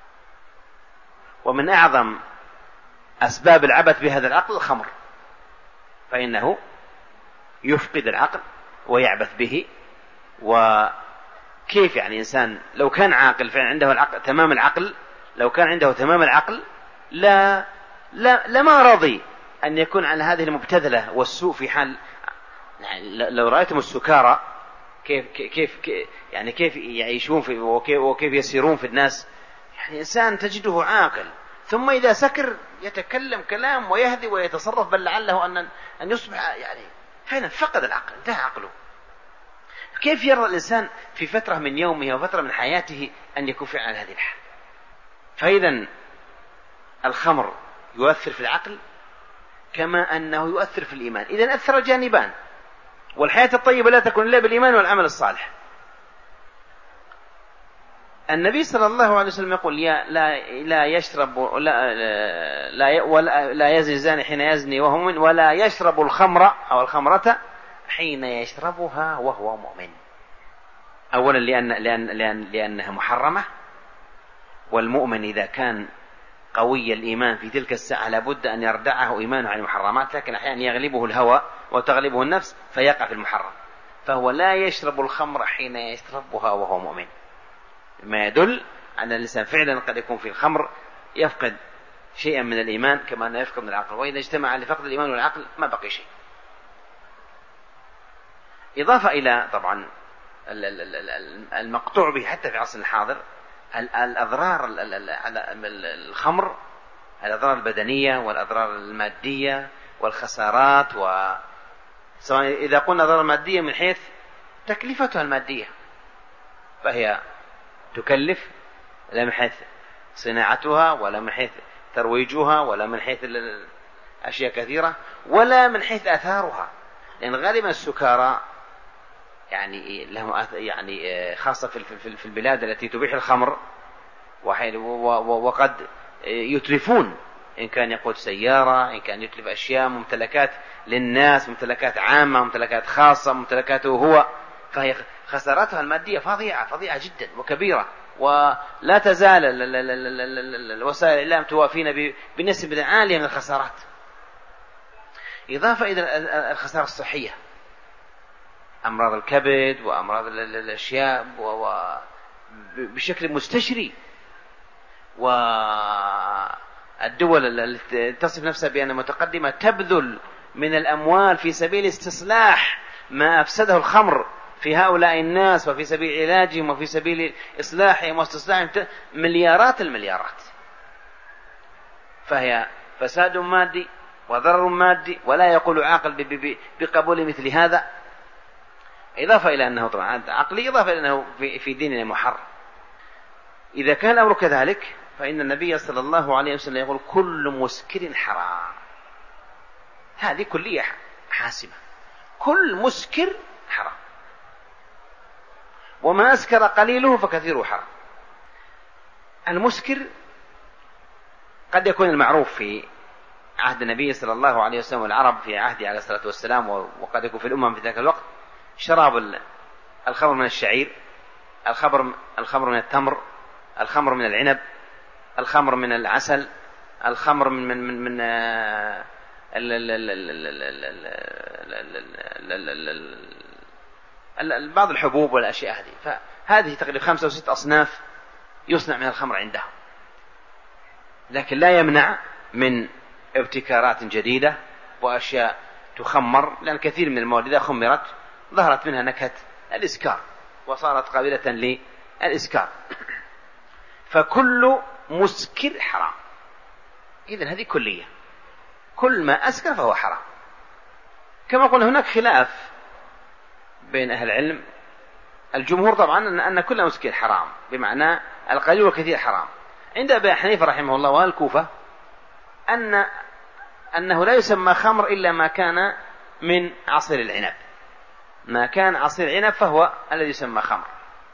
ومن أعظم أسباب العبث بهذا العقل الخمر، فإنه يفقد العقل ويعبث به. وكيف يعني إنسان لو كان عاقل فعلا عنده العقل تمام العقل لو كان عنده تمام العقل لا لا لما رضي أن يكون على هذه المبتذلة والسوء في حال. لو رأيتم السكارى كيف كيف يعني كيف يعيشون في وكيف, وكيف يسيرون في الناس، يعني إنسان تجده عاقل ثم إذا سكر يتكلم كلام ويهذي ويتصرف، بل لعله أن أن يصبح يعني فعلا فقد العقل، انتهى عقله. كيف يرى الإنسان في فترة من يومه وفترة من حياته أن يكون فعلا على هذه الحال؟ فإذا الخمر يؤثر في العقل كما أنه يؤثر في الإيمان، إذا أثر جانبان. والحياة الطيبة لا تكون إلا بالإيمان والعمل الصالح. النبي صلى الله عليه وسلم يقول يا لا لا يشرب لا لا ولا لا يزني الزاني حين يزني وهو مؤمن، ولا يشرب الخمر أو الخمرة حين يشربها وهو مؤمن. أولا لأن لأن لأن لأنها محرمة، والمؤمن إذا كان قوي الإيمان في تلك الساعة لابد أن يردعه إيمانه عن المحرمات، لكن أحيانا يغلبه الهوى وتغلبه النفس فيقع في المحرم. فهو لا يشرب الخمر حين يشربها وهو مؤمن، ما يدل أن الإنسان فعلا قد يكون في الخمر يفقد شيئا من الإيمان كما أنه يفقد من العقل، وإذا اجتمع لفقد الإيمان والعقل ما بقي شيء. إضافة إلى طبعا المقطوع به حتى في عصر الحاضر الأضرار على الخمر، الأضرار البدنية والأضرار المادية والخسارات. وسواء إذا قلنا أضرار مادية من حيث تكلفتها المادية فهي تكلف، لا من حيث صناعتها ولا من حيث ترويجها ولا من حيث أشياء كثيرة ولا من حيث آثارها، لأن غالبا السكارى يعني لهم يعني خاصة في البلاد التي تبيح الخمر وقد يتلفون، إن كان يقود سيارة، إن كان يتلف أشياء ممتلكات للناس، ممتلكات عامة، ممتلكات خاصة، ممتلكاته هو، فهي خساراتها المادية فظيعة فظيعة جدا وكبيرة، ولا تزال الوسائل الإعلام توافينا بنسب عالية من الخسارات. إضافة إلى الخسارة الصحية، أمراض الكبد وأمراض الأشياء بشكل مستشري، والدول التي تصف نفسها بأنها متقدمة تبذل من الأموال في سبيل استصلاح ما أفسده الخمر في هؤلاء الناس وفي سبيل علاجهم وفي سبيل إصلاحهم واستصلاحهم مليارات المليارات. فهي فساد مادي وضرر مادي، ولا يقول عاقل بقبول مثل هذا. إضافة إلى أنه طبعا عقلي، إضافة إلى أنه في ديننا محرم. إذا كان الأمر كذلك فإن النبي صلى الله عليه وسلم يقول كل مسكر حرام. هذه كلية حاسمة، كل مسكر حرام، وما أسكر قليله فكثيره حرام. المسكر قد يكون المعروف في عهد النبي صلى الله عليه وسلم والعرب في عهده عليه الصلاة والسلام، وقد يكون في الأمم في ذلك الوقت، شراب الخمر من الشعير، الخمر الخمر من التمر، الخمر من العنب، الخمر من العسل، الخمر من من من, من بعض الحبوب والأشياء هذه. فهذه تقريبا خمسة وست أصناف يصنع من الخمر عندهم، لكن لا يمنع من ابتكارات جديدة وأشياء تخمر، لأن كثير من المواد إذا خمرت ظهرت منها نكهة الإسكار وصارت قابلة للإسكار. فكل مسكر حرام. إذن هذه كلية، كل ما أسكر فهو حرام. كما قلنا هناك خلاف بين أهل العلم. الجمهور طبعا أن كل مسكر حرام، بمعنى القليل والكثير حرام. عند أبي حنيفة رحمه الله والكوفة أن أنه لا يسمى خمر إلا ما كان من عصير العنب، ما كان عصير عنب فهو الذي يسمى خمر.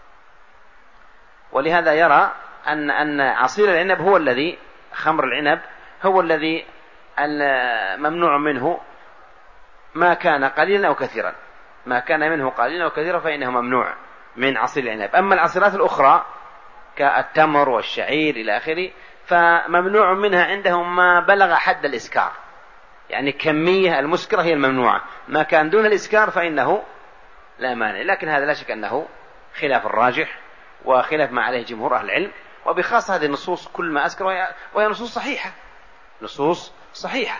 ولهذا يرى أن أن عصير العنب هو الذي خمر العنب هو الذي ممنوع منه ما كان قليلا أو كثيرا، ما كان منه قليلا أو كثيرا فإنه ممنوع من عصير العنب. أما العصيرات الأخرى كالتمر والشعير إلى آخره فممنوع منها عندهم ما بلغ حد الإسكار، يعني كمية المسكرة هي الممنوعة، ما كان دون الإسكار فإنه لا مانع. لكن هذا لا شك أنه خلاف الراجح وخلاف ما عليه جمهور أهل العلم، وبخاصة هذه النصوص كل ما أسكر، وهي نصوص صحيحة، نصوص صحيحة.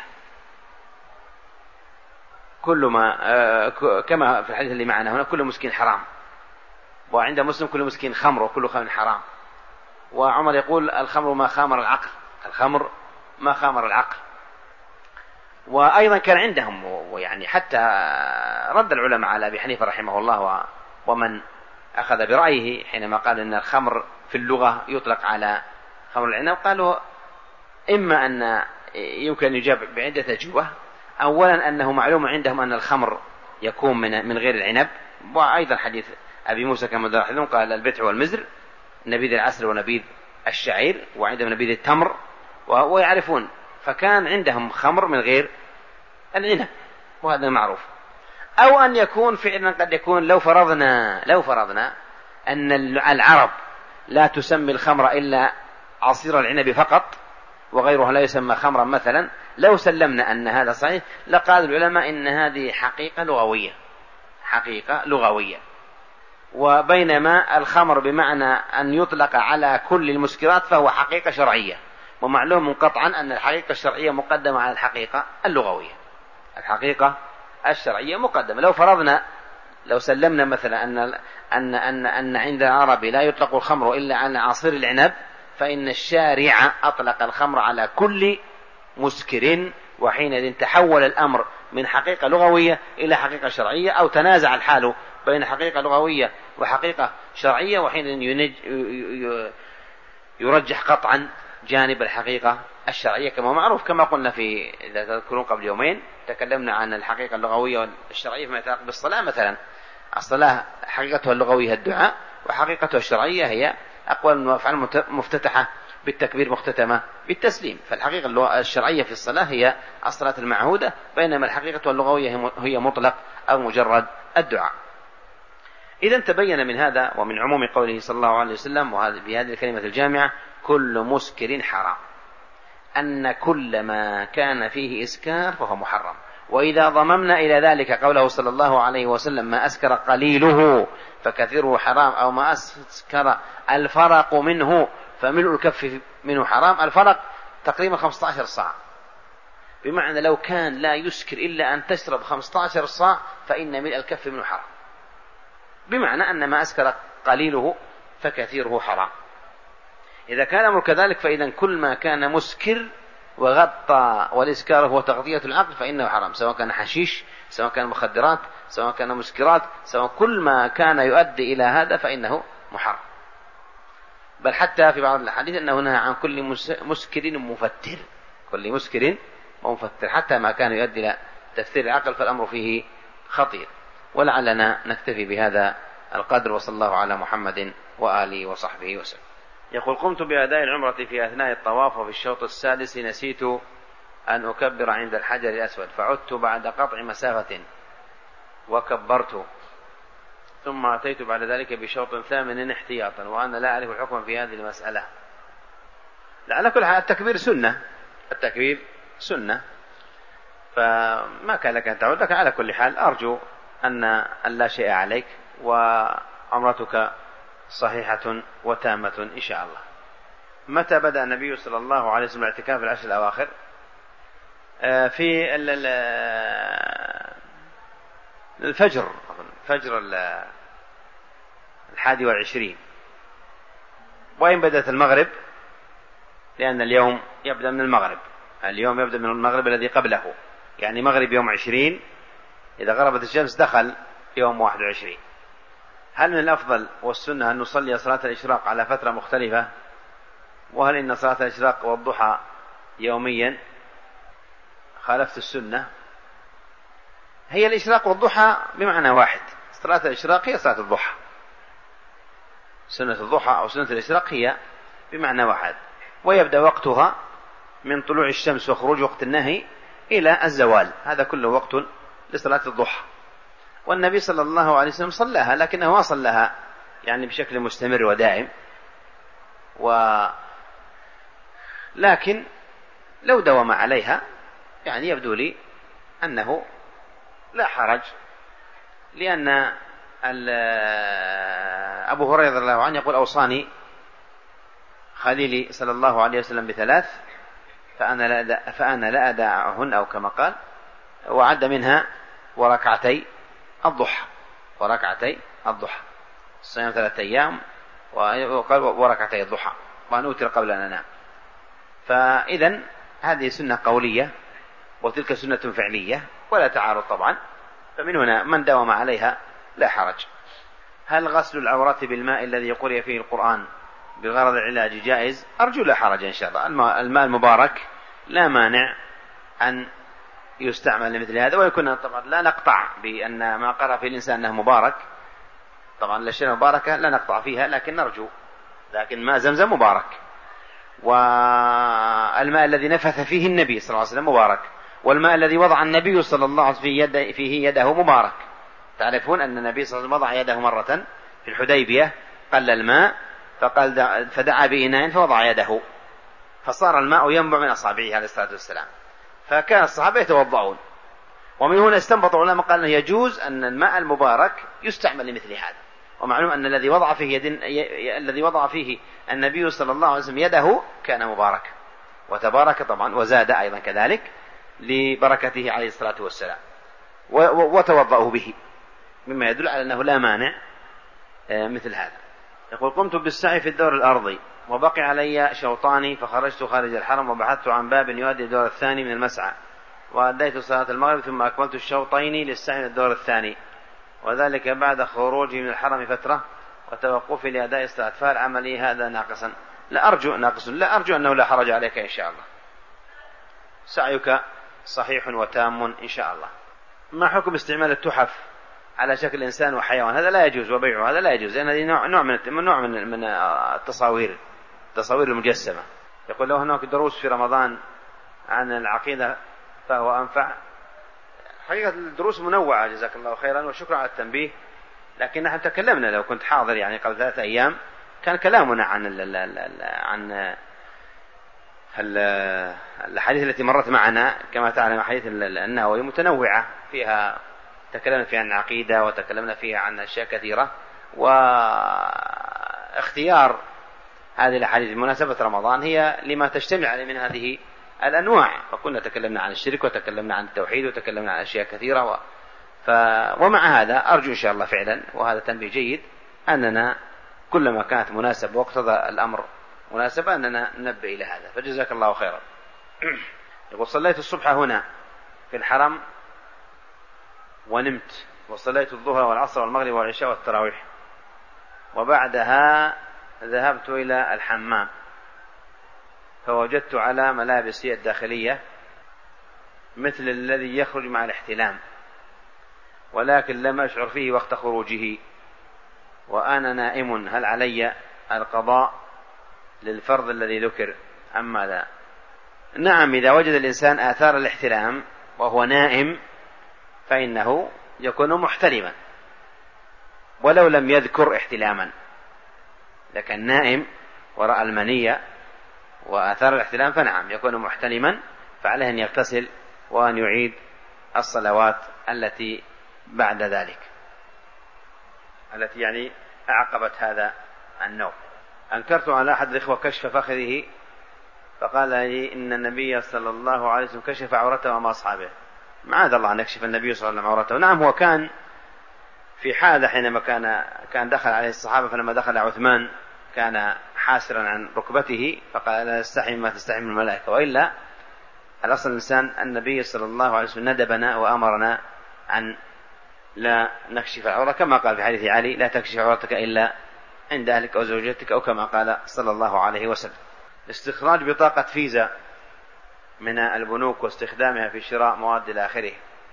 كل ما كما في الحديث اللي معنا هنا كل مسكين حرام، وعند مسلم كل مسكين خمر وكل خمر حرام. وعمر يقول الخمر ما خامر العقل، الخمر ما خامر العقل. وأيضا كان عندهم، ويعني حتى رد العلماء على أبي حنيفة رحمه الله ومن أخذ برأيه حينما قال إن الخمر في اللغة يطلق على خمر العنب، قالوا إما أن يمكن يجاب بعدة أجوبة. أولا أنه معلوم عندهم أن الخمر يكون من من غير العنب، وأيضا حديث أبي موسى كما ذكرنا قال البتع والمزر، نبيذ العسل ونبيذ الشعير، وعندهم نبيذ التمر، ويعرفون، فكان عندهم خمر من غير العنب، وهذا معروف. أو أن يكون فعلا قد يكون لو فرضنا لو فرضنا أن العرب لا تسمي الخمر إلا عصير العنب فقط وغيرها لا يسمى خمرا مثلا، لو سلمنا أن هذا صحيح لقال العلماء إن هذه حقيقة لغوية، حقيقة لغوية. وبينما الخمر بمعنى أن يطلق على كل المسكرات فهو حقيقة شرعية، ومعلوم قطعا أن الحقيقة الشرعية مقدمة على الحقيقة اللغوية، الحقيقة الشرعية مقدمة. لو فرضنا لو سلمنا مثلا أن أن أن أن عند العرب لا يطلق الخمر إلا على عصير العنب، فإن الشارع أطلق الخمر على كل مسكر، وحينئذ تحول الأمر من حقيقة لغوية إلى حقيقة شرعية، أو تنازع الحال بين حقيقة لغوية وحقيقة شرعية، وحينئذ يرجح قطعا جانب الحقيقة الشرعية كما معروف. كما قلنا في إذا تذكرون قبل يومين تكلمنا عن الحقيقة اللغوية والشرعية فيما يتعلق بالصلاة مثلا. الصلاة حقيقتها اللغوية الدعاء، وحقيقتها الشرعية هي أقوال وأفعال مفتتحة بالتكبير مختتمة بالتسليم. فالحقيقة الشرعية في الصلاة هي الصلاة المعهودة، بينما الحقيقة اللغوية هي مطلق أو مجرد الدعاء. إذا تبين من هذا ومن عموم قوله صلى الله عليه وسلم بهذه الكلمة الجامعة كل مسكر حرام، أن كل ما كان فيه إسكار فهو محرم. وإذا ضممنا إلى ذلك قوله صلى الله عليه وسلم ما أسكر قليله فكثيره حرام، أو ما أسكر الفرق منه فملء الكف منه حرام. الفرق تقريبا خمسة عشر صاع، بمعنى لو كان لا يسكر إلا أن تشرب خمسة عشر صاع فإن ملء الكف منه حرام، بمعنى أن ما أسكر قليله فكثيره حرام. إذا كان الأمر كذلك فإذا كل ما كان مسكر وغطى والإسكار هو تغطية العقل فإنه حرام، سواء كان حشيش، سواء كان مخدرات، سواء كان مسكرات، سواء كل ما كان يؤدي إلى هذا فإنه محرم. بل حتى في بعض الحديث أنه نهى عن كل مسكر مفتر، كل مسكر مفتر، حتى ما كان يؤدي إلى تفتير العقل فالأمر فيه خطير. ولعلنا نكتفي بهذا القدر، وصلى الله على محمد وآله وصحبه وسلم. يقول قمت بأداء العمرة في أثناء الطواف، وفي الشوط السادس نسيت أن أكبر عند الحجر الأسود، فعدت بعد قطع مسافة وكبرت، ثم أتيت بعد ذلك بشوط ثامن احتياطا، وأنا لا أعرف الحكم في هذه المسألة. على كل حال التكبير سنة، التكبير سنة، فما كان لك أن تعود. لك على كل حال أرجو أن لا شيء عليك، وعمرتك صحيحة وتامة إن شاء الله. متى بدأ النبي صلى الله عليه وسلم الاعتكاف في العشر الأواخر؟ في الفجر، فجر الحادي والعشرين، وإن بدأت المغرب، لأن اليوم يبدأ من المغرب، اليوم يبدأ من المغرب الذي قبله، يعني مغرب يوم عشرين، إذا غربت الشمس دخل يوم واحد وعشرين. هل من الأفضل والسنة أن نصلي صلاة الإشراق على فترة مختلفة؟ وهل إن صلاة الإشراق والضحى يوميا خالفت السنة؟ هي الإشراق والضحى بمعنى واحد، صلاة الإشراق هي صلاة الضحى، سنة الضحى أو سنة الإشراق هي بمعنى واحد، ويبدأ وقتها من طلوع الشمس وخروج وقت النهي إلى الزوال، هذا كله وقت لصلاة الضحى. والنبي صلى الله عليه وسلم صلاها، لكنه ما صلاها يعني بشكل مستمر ودائم، و لكن لو دوم عليها يعني يبدو لي أنه لا حرج، لأن أبو هريرة رضي الله عنه يقول أوصاني خليلي صلى الله عليه وسلم بثلاث فأنا لا فأنا لا أداعهن، أو كما قال، وعد منها وركعتي الضحى وركعتي الضحى الصيام ثلاثة أيام، وقال وركعتي الضحى وأن أوتر قبل أن أنام. فإذن هذه سنة قولية وتلك سنة فعلية ولا تعارض طبعا، فمن هنا من داوم عليها لا حرج. هل غسل العورات بالماء الذي قرئ فيه القرآن بغرض العلاج جائز؟ أرجو لا حرج إن شاء الله. الماء المبارك لا مانع أن يستعمل لمثل هذا، ويكون طبعا لا نقطع بأن ما قرأ فيه الإنسان أنه مبارك، طبعا الأشياء المباركة لا نقطع فيها، لكن نرجو. لكن ماء زمزم مبارك، والماء الذي نفث فيه النبي صلى الله عليه وسلم مبارك، والماء الذي وضع النبي صلى الله عليه وسلم في يد فيه يده مبارك. تعرفون أن النبي صلى الله عليه وسلم وضع يده مرة في الحديبية، قل الماء فقال فدعا بإناء فوضع يده فصار الماء ينبع من أصابعه عليه الصلاة والسلام، فكان الصحابة يتوضعون. ومن هنا استنبط العلماء قال أنه يجوز أن الماء المبارك يستعمل لمثل هذا. ومعلوم أن الذي وضع فيه يد الذي وضع فيه النبي صلى الله عليه وسلم يده كان مبارك وتبارك طبعا، وزاد أيضا كذلك لبركته عليه الصلاة والسلام، وتوضأوا به، مما يدل على أنه لا مانع مثل هذا. يقول: قمت بالسعي في الدور الأرضي وبقي علي شوطان، فخرجت خارج الحرم وبحثت عن باب يؤدي الدور الثاني من المسعى، وأديت صلاة المغرب ثم أكملت الشوطين للسعي الدور الثاني، وذلك بعد خروجي من الحرم فترة وتوقفي لأداء الصلاة، فهل عملي هذا ناقصا؟ لا أرجو ناقص لا أرجو أنه لا حرج عليك إن شاء الله، سعيك صحيح وتام إن شاء الله. ما حكم استعمال التحف على شكل إنسان وحيوان؟ هذا لا يجوز، وبيعه هذا لا يجوز، لأن هذه نوع نوع من نوع من من التصاوير التصاوير المجسمة. يقول: لو هناك دروس في رمضان عن العقيدة فهو أنفع. حقيقة الدروس منوعة، جزاك الله خيرا وشكرا على التنبيه، لكن نحن تكلمنا لو كنت حاضر يعني قبل ثلاثة أيام كان كلامنا عن ال ال ال عن الحديث التي مرت معنا كما تعلم حديث النووي متنوعة، فيها تكلمنا فيها عن العقيدة وتكلمنا فيها عن أشياء كثيرة، واختيار هذه الأحاديث بمناسبة رمضان هي لما تجتمع عليه من هذه الأنواع. فكنا تكلمنا عن الشرك وتكلمنا عن التوحيد وتكلمنا عن أشياء كثيرة و... ف... ومع هذا أرجو إن شاء الله فعلا، وهذا تنبيه جيد، أننا كلما كانت مناسبة واقتضى الأمر مناسبة أننا ننبه إلى هذا، فجزاك الله خيرا. يقول: صليت الصبح هنا في الحرم ونمت، وصليت الظهر والعصر والمغرب والعشاء والتراويح، وبعدها ذهبت إلى الحمام فوجدت على ملابسي الداخلية مثل الذي يخرج مع الاحتلام، ولكن لم أشعر فيه وقت خروجه وأنا نائم، هل علي القضاء للفرض الذي ذكر أم ماذا؟ نعم، إذا وجد الإنسان آثار الاحتلام وهو نائم فإنه يكون محتلما ولو لم يذكر احتلاما، لكن نائم ورأى المنية وآثار الاحتلام فنعم يكون محتلما، فعليه أن يغتسل وأن يعيد الصلوات التي بعد ذلك، التي يعني أعقبت هذا النوم. أنكرت على أحد الإخوة كشف فخذه فقال لي إن النبي صلى الله عليه وسلم كشف عورته وما أصحابه. معاذ الله أن يكشف النبي صلى الله عليه وسلم عورته. نعم، هو كان في حادث حينما كان كان دخل عليه الصحابة، فلما دخل عثمان كان حاسرا عن ركبته فقال: لا تستحي ما تستحي من الملائكة. وإلا الأصل الإنسان النبي صلى الله عليه وسلم ندبنا وأمرنا أن لا نكشف العورة، كما قال في حديث علي: لا تكشف عورتك إلا عند أهلك أو زوجتك، أو كما قال صلى الله عليه وسلم. استخراج بطاقة فيزا من البنوك واستخدامها في شراء مواد إلى آخره،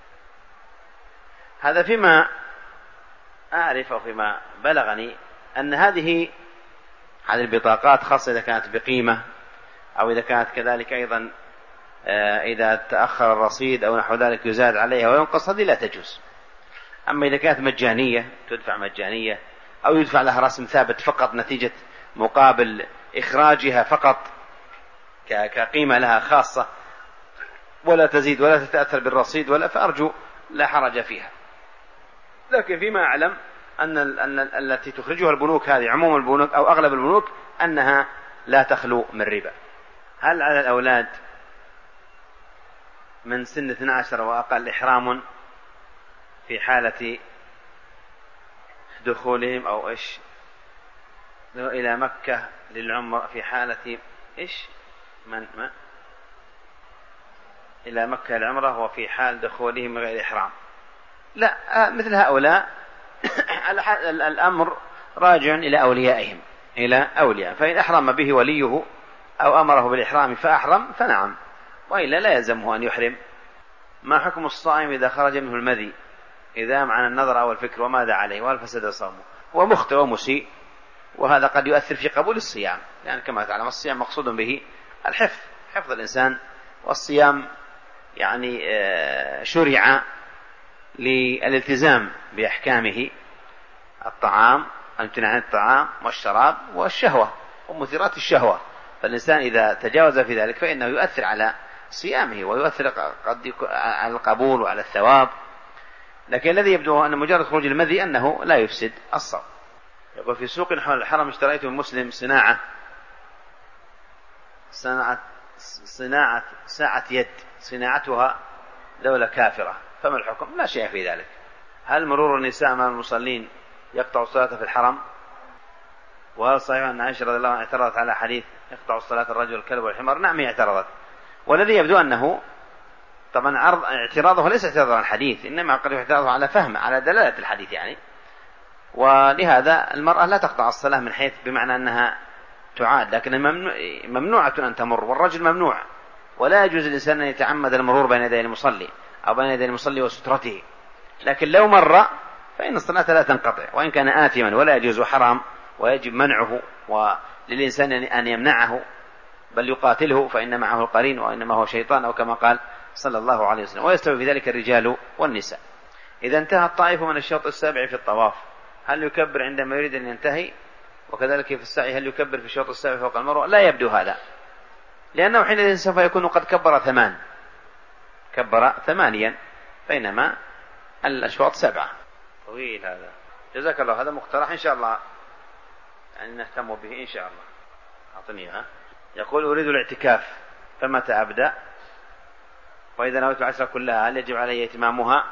هذا فيما أعرف أو فيما بلغني أن هذه هذه البطاقات خاصة إذا كانت بقيمة، أو إذا كانت كذلك أيضا إذا تأخر الرصيد أو نحو ذلك يزاد عليها وينقص، هذه لا تجوز. أما إذا كانت مجانية تدفع مجانية، أو يدفع لها رسم ثابت فقط نتيجة مقابل إخراجها فقط كقيمة لها خاصة ولا تزيد ولا تتأثر بالرصيد ولا، فأرجو لا حرج فيها. لكن فيما أعلم أن, أن التي تخرجها البنوك هذه عموم البنوك أو أغلب البنوك أنها لا تخلو من ربا. هل على الأولاد من سن اثني عشر وأقل إحرام في حالة دخولهم أو إيش إلى مكة للعمرة في حالة إيش من ما إلى مكة للعمرة وفي حال دخولهم غير إحرام؟ لا، مثل هؤلاء الأمر راجع إلى أوليائهم، إلى أولياء، فإن أحرم به وليه أو أمره بالإحرام فأحرم فنعم، وإلا لا يلزمه أن يحرم. ما حكم الصائم إذا خرج منه المذي إذا معنى النظر أو الفكر وماذا عليه وهل فسد صومه؟ هو مخطئ ومسيء، وهذا قد يؤثر في قبول الصيام، لأن يعني كما تعلم الصيام مقصود به الحفظ، حفظ الإنسان، والصيام يعني شرع للالتزام بأحكامه، الطعام، امتناع عن الطعام والشراب والشهوة ومثيرات الشهوة، فالإنسان إذا تجاوز في ذلك فإنه يؤثر على صيامه ويؤثر قد على القبول وعلى الثواب. لكن الذي يبدو أن مجرد خروج المذي أنه لا يفسد الصوم. يقول في سوق حول الحرم اشتريت من مسلم صناعة صناعة صناعة ساعة يد صناعتها دولة كافرة، فما الحكم؟ لا شيء في ذلك. هل مرور النساء أمام المصلين يقطع الصلاة في الحرم؟ وهل صحيح أن عائشة رضي الله عنها اعترضت على حديث يقطع الصلاة الرجل الكلب والحمار؟ نعم هي اعترضت، والذي يبدو أنه طبعا عرض اعتراضه ليس اعتراض عن الحديث، إنما قد اعتراضه على فهم على دلالة الحديث يعني. ولهذا المرأة لا تقطع الصلاة من حيث بمعنى أنها تعاد، لكن ممنوعة أن تمر، والرجل ممنوع، ولا يجوز الإنسان أن يتعمد المرور بين يدي المصلي أو بين يدي المصلي وسترته، لكن لو مر فإن الصلاة لا تنقطع وإن كان آثما، ولا يجوز حرام ويجب منعه، وللإنسان أن يمنعه بل يقاتله فإن معه القرين وإنما هو شيطان، أو كما قال صلى الله عليه وسلم، ويستوي في ذلك الرجال والنساء. إذا انتهى الطائف من الشوط السابع في الطواف هل يكبر عندما يريد أن ينتهي؟ وكذلك في السعي هل يكبر في الشوط السابع فوق المروة؟ لا يبدو هذا، لأنه حينئذ سوف يكون قد كبر ثمان كبر ثمانيا، بينما الأشواط سبعة. طويل هذا، جزاك الله، هذا مقترح إن شاء الله يعني نهتم به إن شاء الله. أعطنيها. يقول أريد الاعتكاف فمتى أبدأ؟ وإذا نويت العشرة كلها هل يجب علي اتمامها؟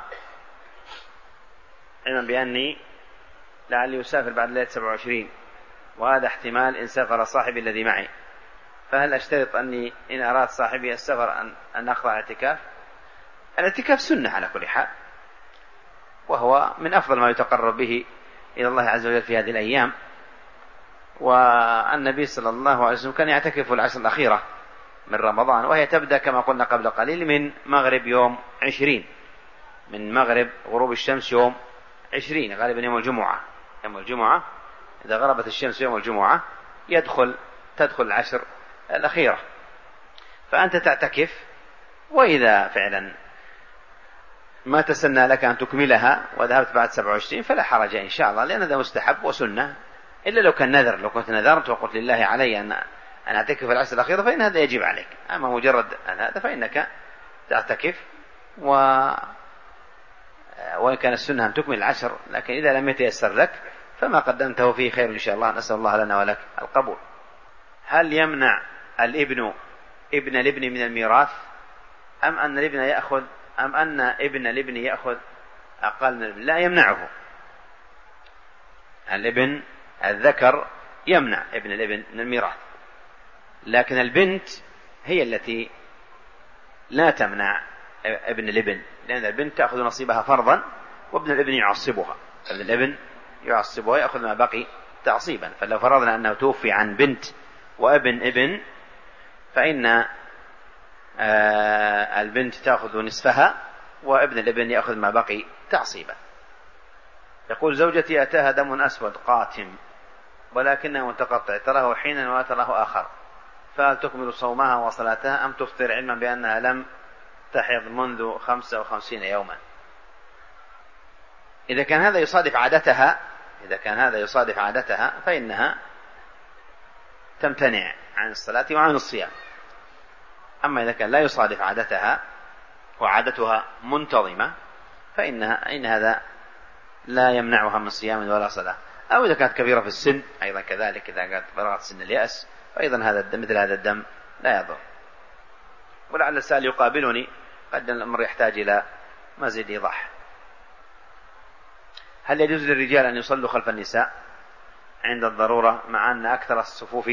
علما بأني لعلي أسافر بعد ليلة سبعة وعشرين، وهذا احتمال إن سافر صاحبي الذي معي، فهل أشترط أني إن أراد صاحبي السفر أن, أن أخضع الاعتكاف؟ الاعتكاف سنة على كل حال، وهو من أفضل ما يتقرب به إلى الله عز وجل في هذه الأيام، والنبي صلى الله عليه وسلم كان يعتكف العشر الأخيرة من رمضان، وهي تبدأ كما قلنا قبل قليل من مغرب يوم عشرين، من مغرب غروب الشمس يوم عشرين، غالبا يوم الجمعة. يوم الجمعة إذا غربت الشمس يوم الجمعة يدخل تدخل العشر الأخيرة، فأنت تعتكف، وإذا فعلا ما تسنى لك أن تكملها وذهبت بعد سبعة وعشرين فلا حرج إن شاء الله، لأن هذا مستحب وسنة، إلا لو كان نذر، لو كنت نذرت وقلت لله علي أن أن أعتكف العشر الأخيرة فإن هذا يجب عليك، أما مجرد أن هذا فإنك تعتكف، و وإن كان السنة أن تكمل العشر، لكن إذا لم يتيسر لك فما قدمته فيه خير إن شاء الله، نسأل الله لنا ولك القبول. هل يمنع الابن ابن الابن من الميراث أم أن الابن يأخذ أم أن ابن الابن يأخذ أقل من الابن؟ لا، يمنعه. الابن الذكر يمنع ابن الابن من الميراث، لكن البنت هي التي لا تمنع ابن الابن، لأن البنت تأخذ نصيبها فرضا وابن الابن يعصبها، ابن الابن يعصبها يأخذ ما بقي تعصيبا. فلو فرضنا أنه توفي عن بنت وابن ابن فإن البنت تأخذ نصفها وابن الابن يأخذ ما بقي تعصيبا. يقول زوجتي أتاها دم أسود قاتم ولكنه متقطع، تراه حينا وتراه آخر، فهل تكمل صومها وصلاتها أم تفطر علما بأنها لم تحض منذ خمسة وخمسين يوما؟ إذا كان هذا يصادف عادتها إذا كان هذا يصادف عادتها فإنها تمتنع عن الصلاة وعن الصيام. أما إذا كان لا يصادف عادتها وعادتها منتظمة فإنها إن هذا لا يمنعها من صيام ولا صلاة. أو إذا كانت كبيرة في السن أيضا كذلك، إذا كانت بلغت سن اليأس فأيضا هذا الدم مثل هذا الدم لا يضر. ولعل السائل يقابلني قد الأمر يحتاج إلى مزيد إيضاح. هل يجوز للرجال أن يصلوا خلف النساء عند الضرورة مع أن أكثر الصفوف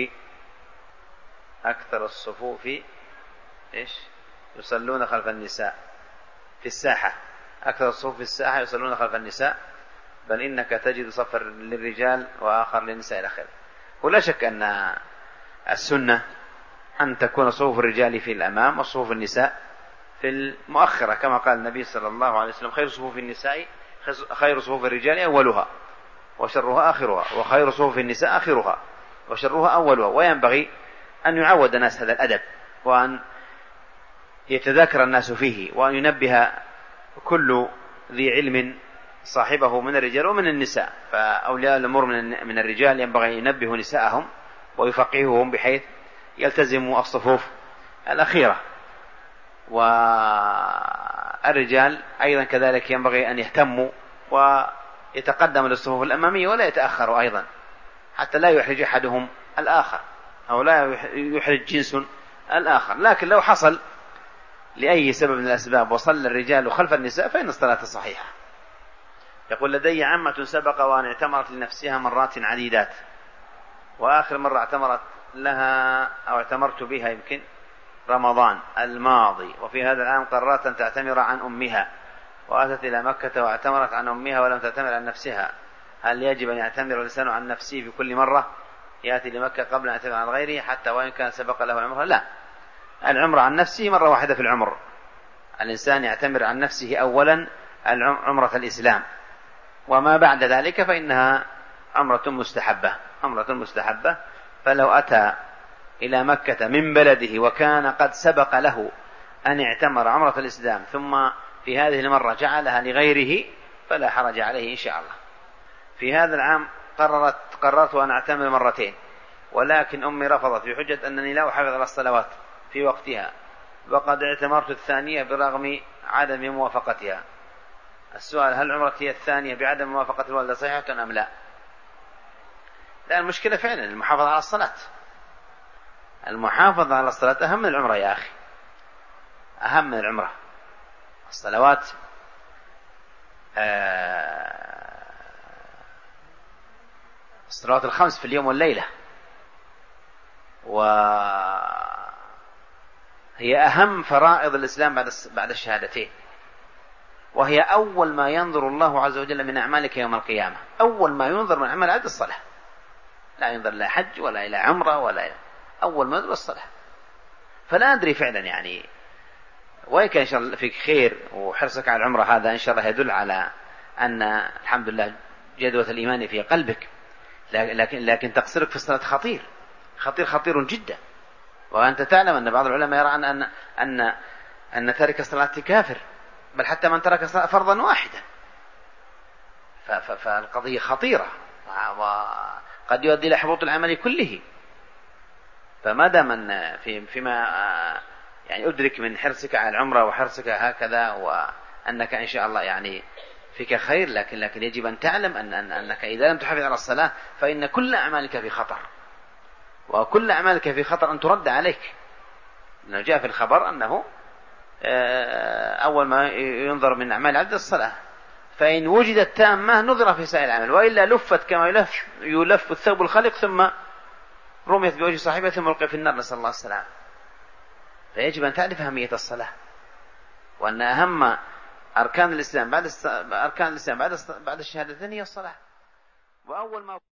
أكثر الصفوف إيش يصلون خلف النساء في الساحة؟ أكثر الصفوف في الساحة يصلون خلف النساء، بل إنك تجد صف للرجال وآخر للنساء إلى آخره. ولا شك أن السنة أن تكون صفوف الرجال في الأمام وصفوف النساء في المؤخرة، كما قال النبي صلى الله عليه وسلم: خير صفوف النساء خير صفوف الرجال أولها وشرها آخرها، وخير صفوف النساء آخرها وشرها أولها. وينبغي أن يعود الناس هذا الأدب، وأن يتذاكر الناس فيه، وأن ينبه كل ذي علم صاحبه من الرجال ومن النساء. فأولياء الأمور من الرجال ينبغي أن ينبهوا نساءهم ويفقهوهم بحيث يلتزموا الصفوف الأخيرة، والرجال أيضا كذلك ينبغي أن يهتموا ويتقدموا للصفوف الأمامية ولا يتأخروا أيضا، حتى لا يحرج أحدهم الآخر أو لا يحرج جنس الآخر. لكن لو حصل لأي سبب من الأسباب وصلى الرجال خلف النساء فإن الصلاة صحيحة. يقول: لدي عمة سبق وأن اعتمرت لنفسها مرات عديدات، وآخر مرة اعتمرت لها أو اعتمرت بها يمكن رمضان الماضي، وفي هذا العام قررت أن تعتمر عن أمها، وأتت إلى مكة واعتمرت عن أمها ولم تعتمر عن نفسها. هل يجب أن يعتمر الإنسان عن نفسه في كل مرة يأتي لمكة قبل أن يعتمر عن غيره حتى وإن كان سبق له العمرة؟ لا، العمرة عن نفسه مرة واحدة في العمر. الإنسان يعتمر عن نفسه أولا عمرة الإسلام، وما بعد ذلك فإنها عمرة مستحبة عمرة مستحبة. فلو أتى إلى مكة من بلده وكان قد سبق له أن اعتمر عمرة الإسلام ثم في هذه المرة جعلها لغيره فلا حرج عليه إن شاء الله. في هذا العام قررت قررت أن أعتمر مرتين، ولكن أمي رفضت بحجة أنني لا أحافظ على الصلوات في وقتها، وقد اعتمرت الثانية برغم عدم موافقتها. السؤال: هل عمرتي الثانية بعدم موافقة الوالدة صحيحة أم لا؟ لا، المشكلة فعلا المحافظة على الصلاة. المحافظة على الصلاة أهم من العمرة يا أخي، أهم من العمرة. الصلوات آه الصلوات الخمس في اليوم والليلة، وهي أهم فرائض الإسلام بعد بعد الشهادتين، وهي أول ما ينظر الله عز وجل من أعمالك يوم القيامة. أول ما ينظر من أعمال عبد الصلاة، لا ينظر إلى حج ولا إلى عمرة ولا إلى أول ما ينظر الصلاة. فلا أدري فعلا يعني، وإن كان إن شاء الله فيك خير وحرصك على العمرة هذا إن شاء الله يدل على أن الحمد لله جدوة الإيمان في قلبك، لكن لكن تقصيرك في الصلاة خطير خطير خطير جدا. وأنت تعلم أن بعض العلماء يرى أن أن أن تارك الصلاة كافر، بل حتى من ترك فرضا واحدا. فالقضية خطيرة وقد يؤدي إلى حبوط العمل كله. فما دام أن في فيما يعني أدرك من حرصك على العمرة وحرصك هكذا وأنك إن شاء الله يعني فيك خير، لكن لكن يجب أن تعلم أن أنك إذا لم تحافظ على الصلاة فإن كل أعمالك في خطر، وكل أعمالك في خطر أن ترد عليك. لأنه جاء في الخبر أنه أول ما ينظر من أعمال عبد الصلاة، فإن وجدت تامة نظر في سائر العمل، وإلا لفت كما يلف يلف الثوب الخلق ثم رميت بوجه صاحبه ثم ألقي في النار، نسأل الله السلامة. فيجب أن تعرف أهمية الصلاة، وأن أهم أركان الإسلام بعد أركان الإسلام بعد بعد الشهادتين هي الصلاة. وأول ما